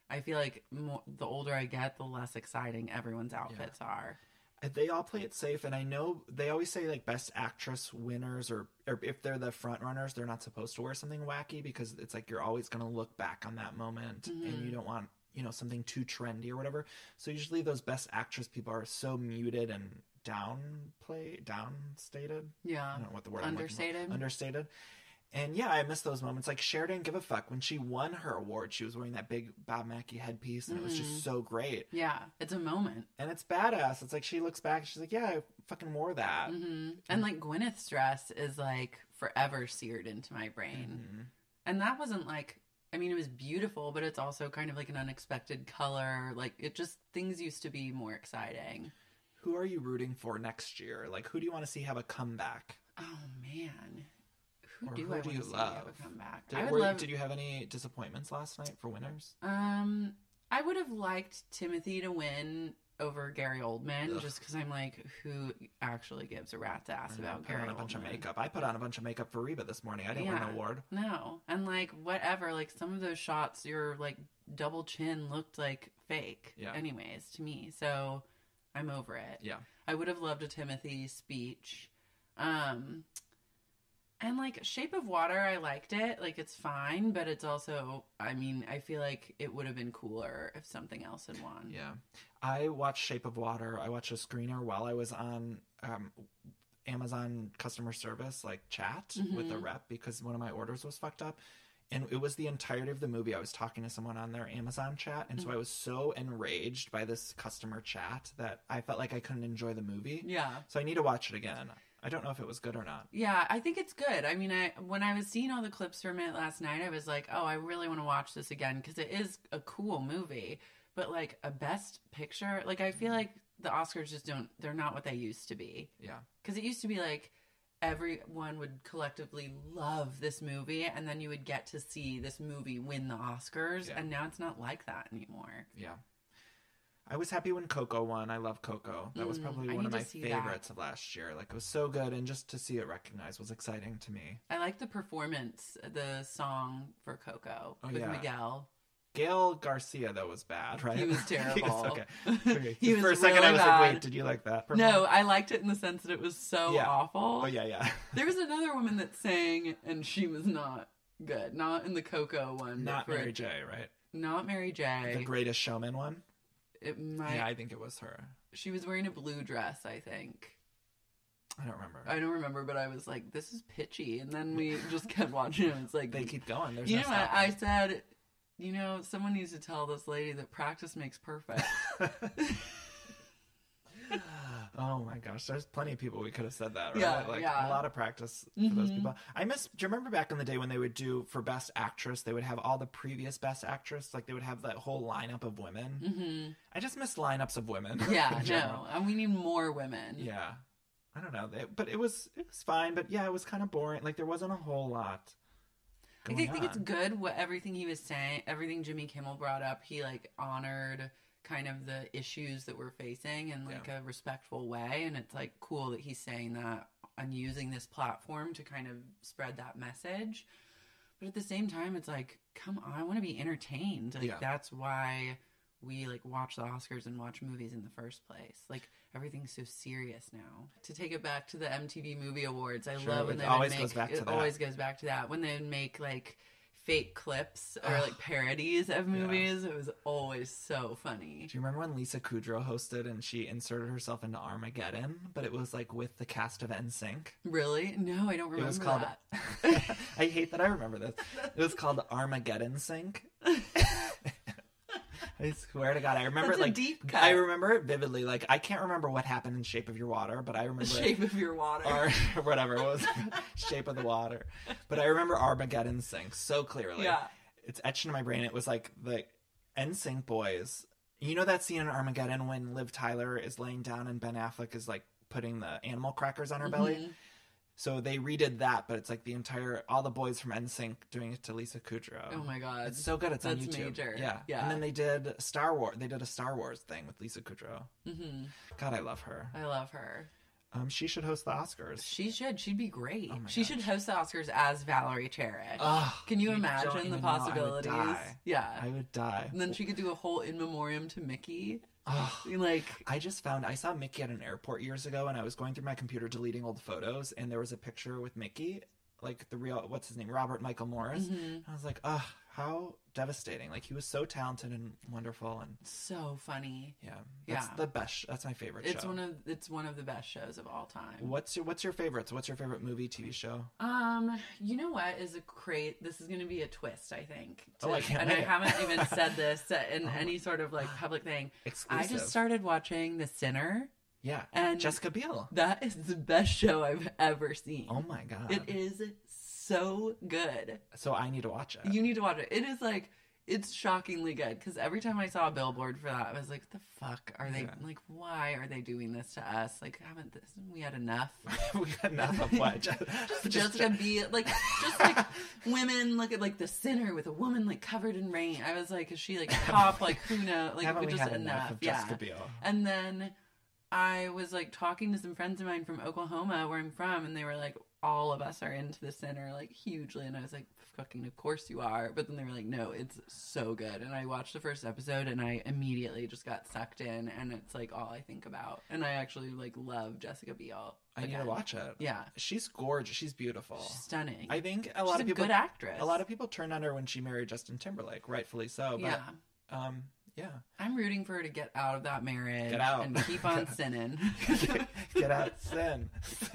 I feel like more, the older I get, the less exciting everyone's outfits yeah. are. They all play it safe, and I know they always say like best actress winners, or, or if they're the front runners, they're not supposed to wear something wacky because it's like you're always going to look back on that moment, mm-hmm. and you don't want, you know, something too trendy or whatever. So usually those best actress people are so muted and downplay, downstated. Yeah, I don't know what the word. Understated. Understated. And yeah, I miss those moments. Like Cher didn't give a fuck when she won her award. She was wearing that big Bob Mackie headpiece, and mm-hmm. it was just so great. Yeah, it's a moment, and it's badass. It's like she looks back, and she's like, "Yeah, I fucking wore that." Mm-hmm. And like Gwyneth's dress is like forever seared into my brain. Mm-hmm. And that wasn't like, I mean, it was beautiful, but it's also kind of like an unexpected color. Like it just things used to be more exciting. Who are you rooting for next year? Like, who do you want to see have a comeback? Oh man. Who or do who I do want you to see love? have a comeback? Did, I would were, love... did you have any disappointments last night for winners? Um, I would have liked Timothy to win over Gary Oldman, Ugh. just because I'm like, who actually gives a rat's ass about Gary Oldman? I put on a bunch of makeup. I put on a bunch of makeup for Reba this morning. I didn't yeah, win an award. No, and like whatever. Like some of those shots, your like double chin looked like fake. Yeah. Anyways, to me, so I'm over it. Yeah. I would have loved a Timothy speech. Um. And, like, Shape of Water, I liked it. Like, it's fine, but it's also, I mean, I feel like it would have been cooler if something else had won. Yeah. I watched Shape of Water. I watched a screener while I was on um, Amazon customer service, like, chat mm-hmm. with the rep because one of my orders was fucked up. And it was the entirety of the movie. I was talking to someone on their Amazon chat. And mm-hmm. so I was so enraged by this customer chat that I felt like I couldn't enjoy the movie. Yeah. So I need to watch it again. I don't know if it was good or not. Yeah, I think it's good. I mean, I when I was seeing all the clips from it last night, I was like, oh, I really want to watch this again because it is a cool movie. But, like, a best picture, like, I feel like the Oscars just don't, they're not what they used to be. Yeah. Because it used to be, like, everyone would collectively love this movie, and then you would get to see this movie win the Oscars, yeah. and now it's not like that anymore. Yeah. I was happy when Coco won. I love Coco. That was probably mm, one of my favorites that. of last year. Like, it was so good, and just to see it recognized was exciting to me. I like the performance, the song for Coco oh, with yeah. Miguel. Gail Garcia, though, was bad, right? He was terrible. he was, okay. okay. he For was a second, really I was bad. like, wait, did you like that? No, I liked it in the sense that it was so yeah. awful. Oh, yeah, yeah. There was another woman that sang, and she was not good. Not in the Coco one. Not for, Mary J, right? Not Mary J. The Greatest Showman one? It might. Yeah, I think it was her. She was wearing a blue dress, I think. I don't remember. I don't remember, but I was like, this is pitchy. And then we just kept watching it. It's like, they keep going. There's you no know what? I said, you know, someone needs to tell this lady that practice makes perfect. Oh my gosh, there's plenty of people we could have said that, right? Yeah, like yeah. a lot of practice for mm-hmm. those people. I miss, do you remember back in the day when they would do for Best Actress, they would have all the previous Best Actress, like they would have that whole lineup of women. Mm-hmm. I just miss lineups of women. Yeah, no, and we need more women. Yeah. I don't know, they, but it was it was fine, but yeah, it was kind of boring. Like there wasn't a whole lot going I think on. it's good what everything he was saying, everything Jimmy Kimmel brought up, he like honored kind of the issues that we're facing in like yeah. a respectful way, and it's like cool that he's saying that and using this platform to kind of spread that message. But at the same time, it's like, come on, I want to be entertained. Like yeah. that's why we like watch the Oscars and watch movies in the first place. Like everything's so serious now. To take it back to the M T V Movie Awards, I sure, love when it they always would make, goes back to it that. always goes back to that when they would make like fake clips or like parodies of movies. Yeah. It was always so funny. Do you remember when Lisa Kudrow hosted and she inserted herself into Armageddon, but it was like with the cast of N Sync? Really? No, I don't remember it was called, that. I hate that I remember this. It was called Armageddon Sync. I swear to God, I remember That's it like a deep cut. I remember it vividly. Like I can't remember what happened in Shape of Your Water, but I remember Shape it, of Your Water or whatever it was, Shape of the Water. But I remember Armageddon Sync so clearly. Yeah, it's etched into my brain. It was like the N Sync boys. You know that scene in Armageddon when Liv Tyler is laying down and Ben Affleck is like putting the animal crackers on her mm-hmm. belly. So they redid that, but it's like the entire, all the boys from N Sync doing it to Lisa Kudrow. Oh my God. It's so good. It's That's on YouTube. Major. Yeah. Yeah. And then they did Star Wars. They did a Star Wars thing with Lisa Kudrow. Mm-hmm. God, I love her. I love her. Um, she should host the Oscars. She should. She'd be great. Oh my she gosh. should host the Oscars as Valerie Cherish. Ugh, Can you you don't imagine the even know. I would possibilities? die. Yeah. I would die. And then she could do a whole in memoriam to Mickey. Ugh. Like, I just found I saw Mickey at an airport years ago, and I was going through my computer deleting old photos, and there was a picture with Mickey, like the real what's his name, Robert Michael Morris. mhm. I was like, ugh, how devastating! Like he was so talented and wonderful, and so funny. yeah, that's Yeah. the best. sh- That's my favorite It's show. one of it's one of the best shows of all time. What's your What's your favorites? What's your favorite movie, T V show? Um, you know what is a great? This is going to be a twist, I think. Oh, I can't and wait. I haven't even said this in any sort of like public thing. Exclusive. I just started watching The Sinner. Yeah, and Jessica Biel. That is the best show I've ever seen. Oh my god, It is so good. So I need to watch it. You need to watch it. It is like it's shockingly good because every time I saw a billboard for that, I was like, "The fuck are they? Yeah. Like, why are they doing this to us? Like, haven't this? We had enough." we got enough of what? just Jessica Biel, like just like women look at like The Sinner with a woman like covered in rain. I was like, is she like top? Like who knows? Like Haven't we just had enough. enough of yeah. Jessica Biel? And then I was like talking to some friends of mine from Oklahoma, where I'm from, and they were like, all of us are into The Sinner like hugely, and I was like, fucking of course you are. But then they were like, no, it's so good. And I watched the first episode and I immediately just got sucked in, and it's like all I think about. And I actually like love Jessica Biel. I need to again. watch it. Yeah, She's gorgeous. She's beautiful. she's stunning. I think a lot She's of a people good actress. A lot of people turned on her when she married Justin Timberlake, rightfully so. But, yeah. Um. Yeah. I'm rooting for her to get out of that marriage. Get out. And keep on sinning. Get out, sin.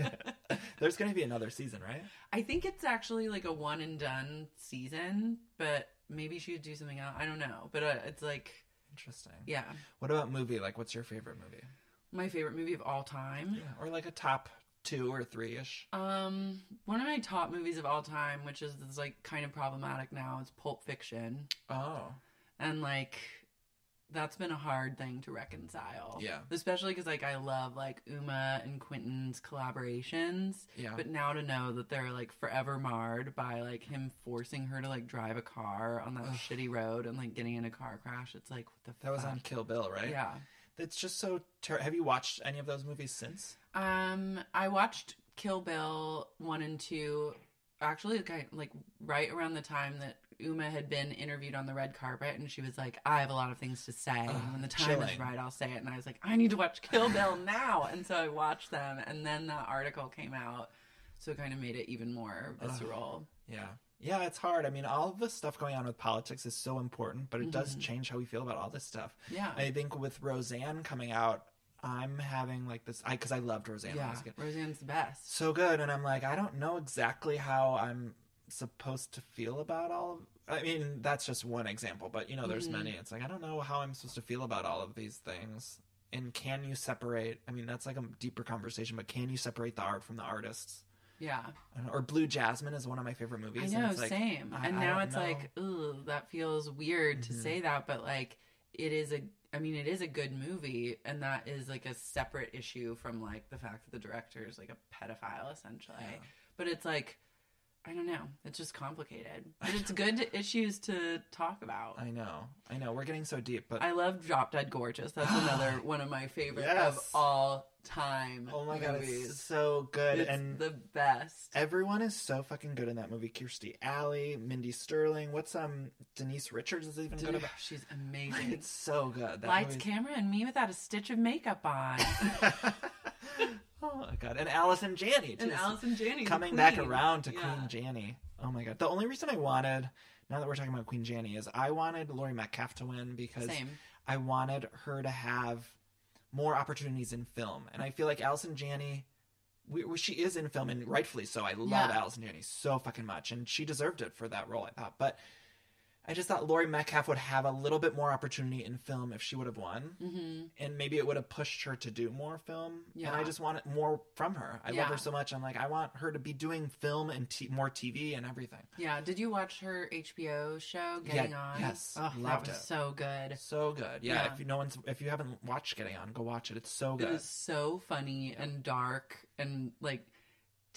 There's going to be another season, right? I think it's actually like a one and done season, but maybe she would do something else. I don't know. But uh, it's like, Interesting. yeah. What about movie? Like, what's your favorite movie? My favorite movie of all time. Yeah. Or like a top two or three ish. Um, one of my top movies of all time, which is, is like kind of problematic now, is Pulp Fiction. Oh. And like, that's been a hard thing to reconcile. Yeah. Especially because like I love like Uma and Quentin's collaborations. Yeah. But now to know that they're like forever marred by like him forcing her to like drive a car on that Ugh. shitty road and like getting in a car crash. It's like, what the That was fuck? on Kill Bill, right? Yeah. It's just so. Ter- Have you watched any of those movies since? Um, I watched Kill Bill one and two. Actually, like, like right around the time that Uma had been interviewed on the red carpet, and she was like, "I have a lot of things to say, Ugh, and when the time is chilling. right, I'll say it." And I was like, "I need to watch Kill Bill now," and so I watched them, and then that article came out, so it kind of made it even more visceral. Yeah. Yeah, it's hard. I mean, all of the stuff going on with politics is so important, but it does Mhm. change how we feel about all this stuff. Yeah, I think with Roseanne coming out, I'm having like this, I because I loved Roseanne when I yeah, was a kid. Roseanne's the best. So good, and I'm like, I don't know exactly how I'm supposed to feel about all of. I mean, that's just one example, but you know, there's Mhm. many. It's like I don't know how I'm supposed to feel about all of these things. And can you separate? I mean, that's like a deeper conversation, but can you separate the art from the artists? Yeah, I don't know, or Blue Jasmine is one of my favorite movies. I and know, it's like, same. I- and I now don't it's know. like, ooh, that feels weird to Mhm. say that, but like, it is a. I mean, it is a good movie, and that is like a separate issue from like the fact that the director is like a pedophile, essentially. Yeah. But it's like, I don't know. It's just complicated, but it's good issues to talk about. I know, I know. We're getting so deep, but I love Drop Dead Gorgeous. That's another one of my favorite Yes. of all time. oh my god, movies. it's so good. It's and the best. everyone is so fucking good in that movie. Kirstie Alley, Mindy Sterling. What's um Denise Richards is even good about. She's amazing. It's so good. That Lights, movie's- camera, and me without a stitch of makeup on. Oh my god, and Allison Janney too. And Allison Janney coming the back queen. around to Yeah. Queen Janney. Oh my god. The only reason I wanted, now that we're talking about Queen Janney, is I wanted Laurie Metcalf to win because Same. I wanted her to have more opportunities in film. And I feel like Allison Janney, we, we- she is in film, and rightfully so. I love Yeah. Allison Janney so fucking much, and she deserved it for that role, I thought. But I just thought Laurie Metcalf would have a little bit more opportunity in film if she would have won. Mm-hmm. And maybe it would have pushed her to do more film. Yeah. And I just want it more from her. I Yeah. love her so much. I'm like, I want her to be doing film and t- more T V and everything. Yeah. Did you watch her H B O show, Getting Yeah, On? yes. Oh, that Loved was it. so good. So good. Yeah, Yeah. If you no one's if you haven't watched Getting On, go watch it. It's so It good. was so funny and dark and like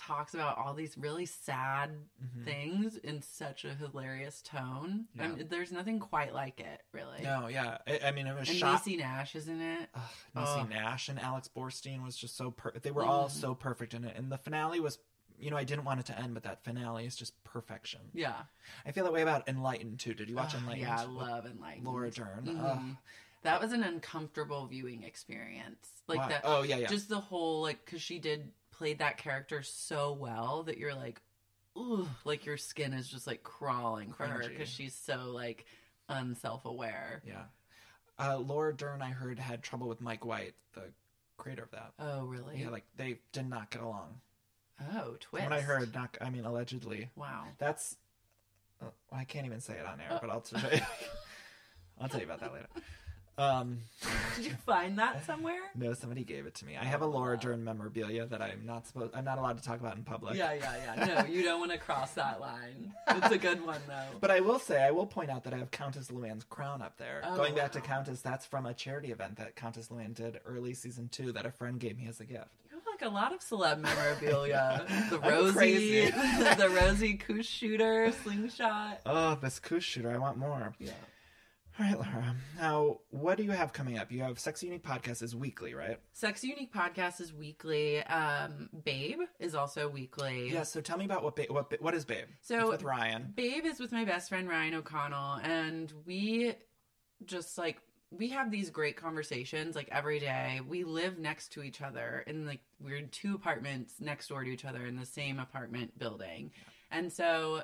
talks about all these really sad Mhm. things in such a hilarious tone. Yeah. I mean, there's nothing quite like it, really. No, yeah. I, I mean, it was And shot. Macy Nash, isn't it? Ugh, Niecy Oh. Nash and Alex Borstein was just so per- they were all Mm. so perfect in it, and the finale was, you know, I didn't want it to end, but that finale is just perfection. Yeah. I feel that way about Enlightened too. Did you watch Oh, Enlightened? yeah, I with love Enlightened. Laura Dern. Mhm. Ugh. That was an uncomfortable viewing experience. Like Why? that. Oh yeah, yeah. Just the whole, like, because she did played that character so well that you're like, ooh, like your skin is just like crawling for her Cringy. because she's so like unself-aware. Yeah. Uh, Laura Dern, I heard, had trouble with Mike White, the creator of that. Oh, really? Yeah, like they did not get along. Oh, twist. What I heard, not I mean, allegedly. Wow. That's uh, I can't even say it on air, Uh. but I'll tell you. I'll tell you about that later. Um, Did you find that somewhere? no, somebody gave it to me. I have a Laura Dern memorabilia that I'm not supposed. I'm not allowed to talk about in public. Yeah, yeah, yeah. No, you don't want to cross that line. It's a good one, though. But I will say, I will point out that I have Countess Luann's crown up there. Oh, Going back to wow. Countess, that's from a charity event that Countess Luann did early season two that a friend gave me as a gift. You have like a lot of celeb memorabilia. The I'm Rosie, crazy. the Rosie Koosh shooter, slingshot. Oh, this Koosh shooter, I want more. Yeah. All right, Laura. Now, what do you have coming up? You have Sexy Unique Podcast is weekly, right? Sex Unique Podcast is weekly. Um, Babe is also weekly. Yeah. So tell me about what ba- what ba- what is Babe? So It's with Ryan. Babe is with my best friend Ryan O'Connell, and we just like we have these great conversations like every day. We live next to each other in like we're in two apartments next door to each other in the same apartment building, and so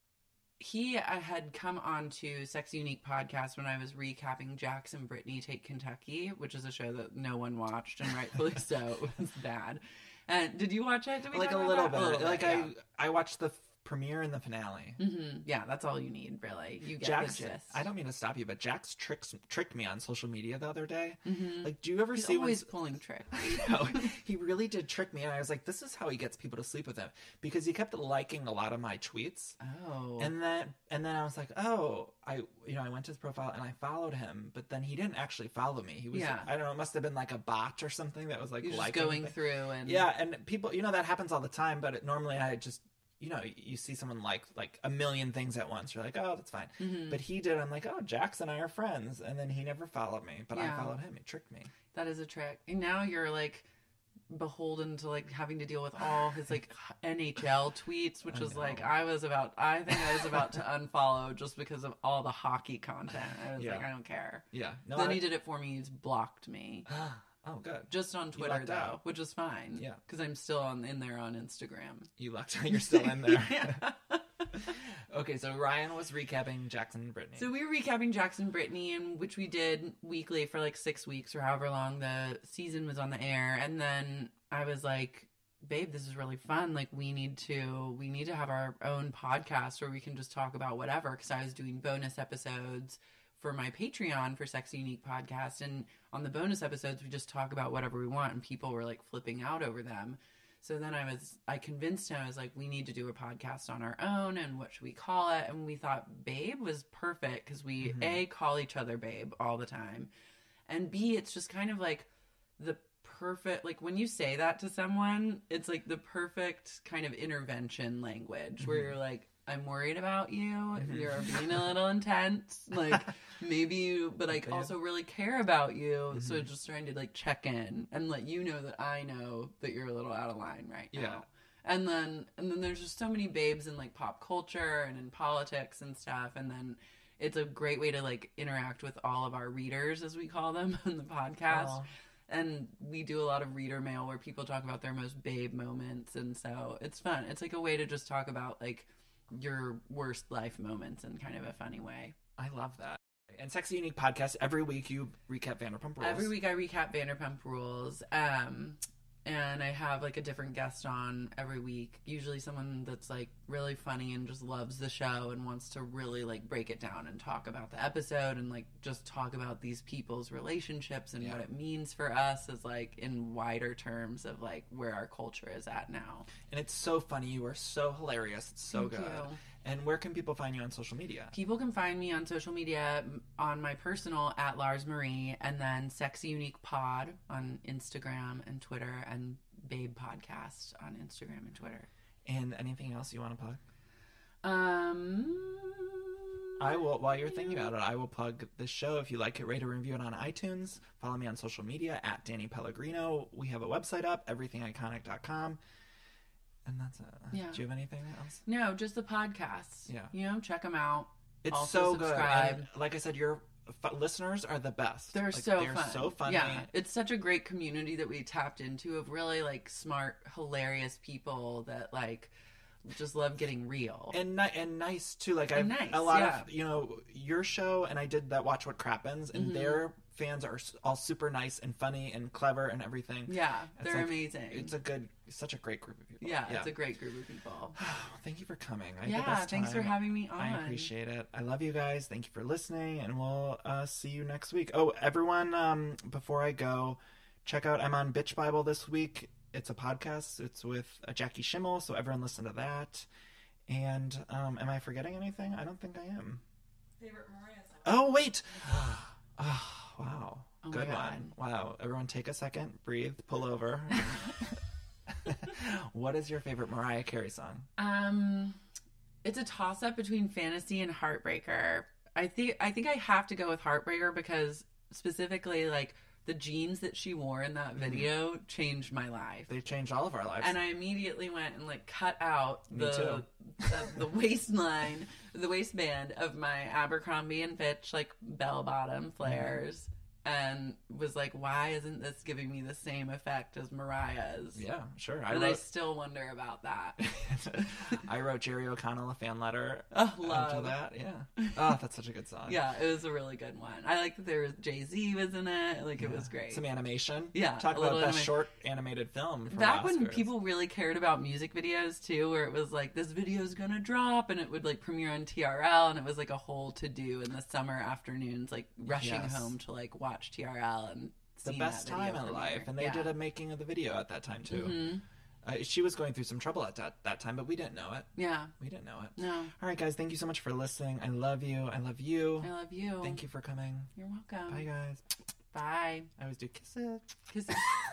he uh, had come on to Sex Unique Podcast when I was recapping Jax and Brittany Take Kentucky, which is a show that no one watched, and rightfully so. It was bad. And did you watch it? Did we Like talk a about little that? bit. A little like yeah. I I watched the f- premiere and the finale. hmm Yeah, that's all you need, really. You get Jax, the gist. I don't mean to stop you, but Jax tricks tricked me on social media the other day. Mhm. Like, do you ever He's see always when? pulling tricks. No, he really did trick me, and I was like, "This is how he gets people to sleep with him," because he kept liking a lot of my tweets, Oh. and then and then I was like, "Oh, I you know I went to his profile and I followed him, but then he didn't actually follow me. He was Yeah. I don't know, it must have been like a bot or something that was like You're just liking going things. through and Yeah, and people, you know, that happens all the time, but it, normally I just, you know, you see someone like like a million things at once. You're like, oh, that's fine. Mhm. But he did. I'm like, oh, Jax and I are friends. And then he never followed me, but Yeah. I followed him. He tricked me. that is a trick. And now you're like beholden to like having to deal with all his like N H L tweets, which I is like know. I was about. I think I was about to unfollow just because of all the hockey content. I was Yeah. like, I don't care. Yeah. No, then I, he did it for me. He's blocked me. oh, good. Just on Twitter lucked though, out. which is fine. Yeah. because I'm still on in there on Instagram. You lucked out. You're still in there. Yeah. Okay, so Ryan was recapping Jackson and Brittany. So we were recapping Jackson Brittany, and which we did weekly for like six weeks or however long the season was on the air. And then I was like, babe, this is really fun. Like we need to, we need to have our own podcast where we can just talk about whatever. Cause I was doing bonus episodes for my Patreon for Sexy Unique Podcast. And on the bonus episodes, we just talk about whatever we want, and people were like flipping out over them. So then I was, I convinced him, I was like, we need to do a podcast on our own, and what should we call it? And we thought Babe was perfect because we, Mhm. A, call each other Babe all the time. And B, it's just kind of like the perfect, like when you say that to someone, it's like the perfect kind of intervention language where Mhm. you're like, I'm worried about you. Mhm. You're being a little intense. Like maybe you, but I Babe. also really care about you. So Mhm. just trying to like check in and let you know that I know that you're a little out of line right now. Yeah. And then and then there's just so many babes in like pop culture and in politics and stuff. And then it's a great way to like interact with all of our readers, as we call them, on the podcast. Aw. And we do a lot of reader mail where people talk about their most babe moments, and so it's fun. It's like a way to just talk about like your worst life moments in kind of a funny way. I love that. And Sexy Unique Podcast, every week you recap Vanderpump Rules. Every week I recap Vanderpump Rules, um, and I have like a different guest on every week. Usually someone that's like really funny and just loves the show and wants to really like break it down and talk about the episode and like just talk about these people's relationships and Yeah. what it means for us as like in wider terms of like where our culture is at now. And it's so funny. You are so hilarious. It's so Thank good. you. And where can people find you on social media? People can find me on social media m- on my personal at Lars Marie, and then Sexy Unique Pod on Instagram and Twitter, and Babe Podcast on Instagram and Twitter. And anything else you want to plug? Um, I will, while you're thinking about it, I will plug this show. If you like it, rate or review it on iTunes. Follow me on social media at Danny Pellegrino. We have a website up, everything iconic dot com. And that's it. Yeah. Do you have anything else? No, just the podcasts. Yeah. You know, check them out. It's Also so subscribe. good. And like I said, your f- listeners are the best. They're like, so they're fun. so funny. Yeah, it's such a great community that we tapped into of really like smart, hilarious people that like just love getting real. And ni- and nice too. Like I've And nice, a lot yeah. of you know your show, and I did that Watch What Crappens, and Mm-hmm. their fans are s- all super nice and funny and clever and everything. Yeah, It's they're like- amazing. It's a good, such a great group of people. yeah, it's a great group of people. Thank you for coming. I had the Yeah, best thanks for time. having me on. I appreciate it. I love you guys. Thank you for listening, and we'll uh, see you next week. Oh, everyone! Um, before I go, check out I'm on Bitch Bible this week. It's a podcast. It's with uh, Jackie Schimmel, so everyone listen to that. And um, am I forgetting anything? I don't think I am. Favorite Mariah song? Oh wait! Oh, wow. Oh my Good God. one. Wow. Everyone take a second, breathe, pull over. What is your favorite Mariah Carey song? Um, it's a toss up between Fantasy and Heartbreaker. I think I think I have to go with Heartbreaker because specifically, like the jeans that she wore in that video changed my life. They changed all of our lives. And I immediately went and like cut out Me the too. the, the waistline, the waistband of my Abercrombie and Fitch like bell bottom flares, and was like, why isn't this giving me the same effect as Mariah's? Yeah, sure. I But I wrote, still wonder about that. I wrote Jerry O'Connell a fan letter Oh, after love. that. Yeah. Oh, that's such a good song. Yeah, it was a really good one. I like that there was Jay-Z was in it. Like it was great. Some animation. Yeah, Talk a about little best anima- short animated film. From Back the when Oscars. people really cared about music videos too, where it was like this video's gonna drop and it would like premiere on T R L, and it was like a whole to do in the summer afternoons, like rushing Yes. home to like watch T R L and the seeing best that video time in premiere. life, and they Yeah. did a making of the video at that time too. Mm-hmm. Uh, she was going through some trouble at that, that time, but we didn't know it. Yeah. We didn't know it. No. All right, guys, thank you so much for listening. I love you. I love you. I love you. Thank you for coming. You're welcome. Bye, guys. Bye. I always do kisses. Kisses.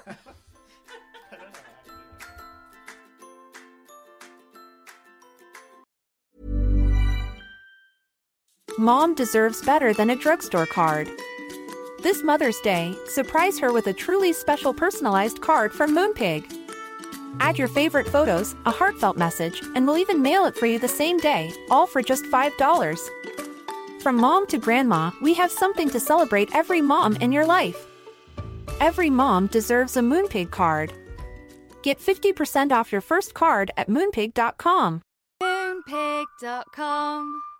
Mom deserves better than a drugstore card. This Mother's Day, surprise her with a truly special personalized card from Moonpig. Add your favorite photos, a heartfelt message, and we'll even mail it for you the same day, all for just five dollars. From mom to grandma, we have something to celebrate every mom in your life. Every mom deserves a Moonpig card. Get fifty percent off your first card at moonpig dot com. Moonpig dot com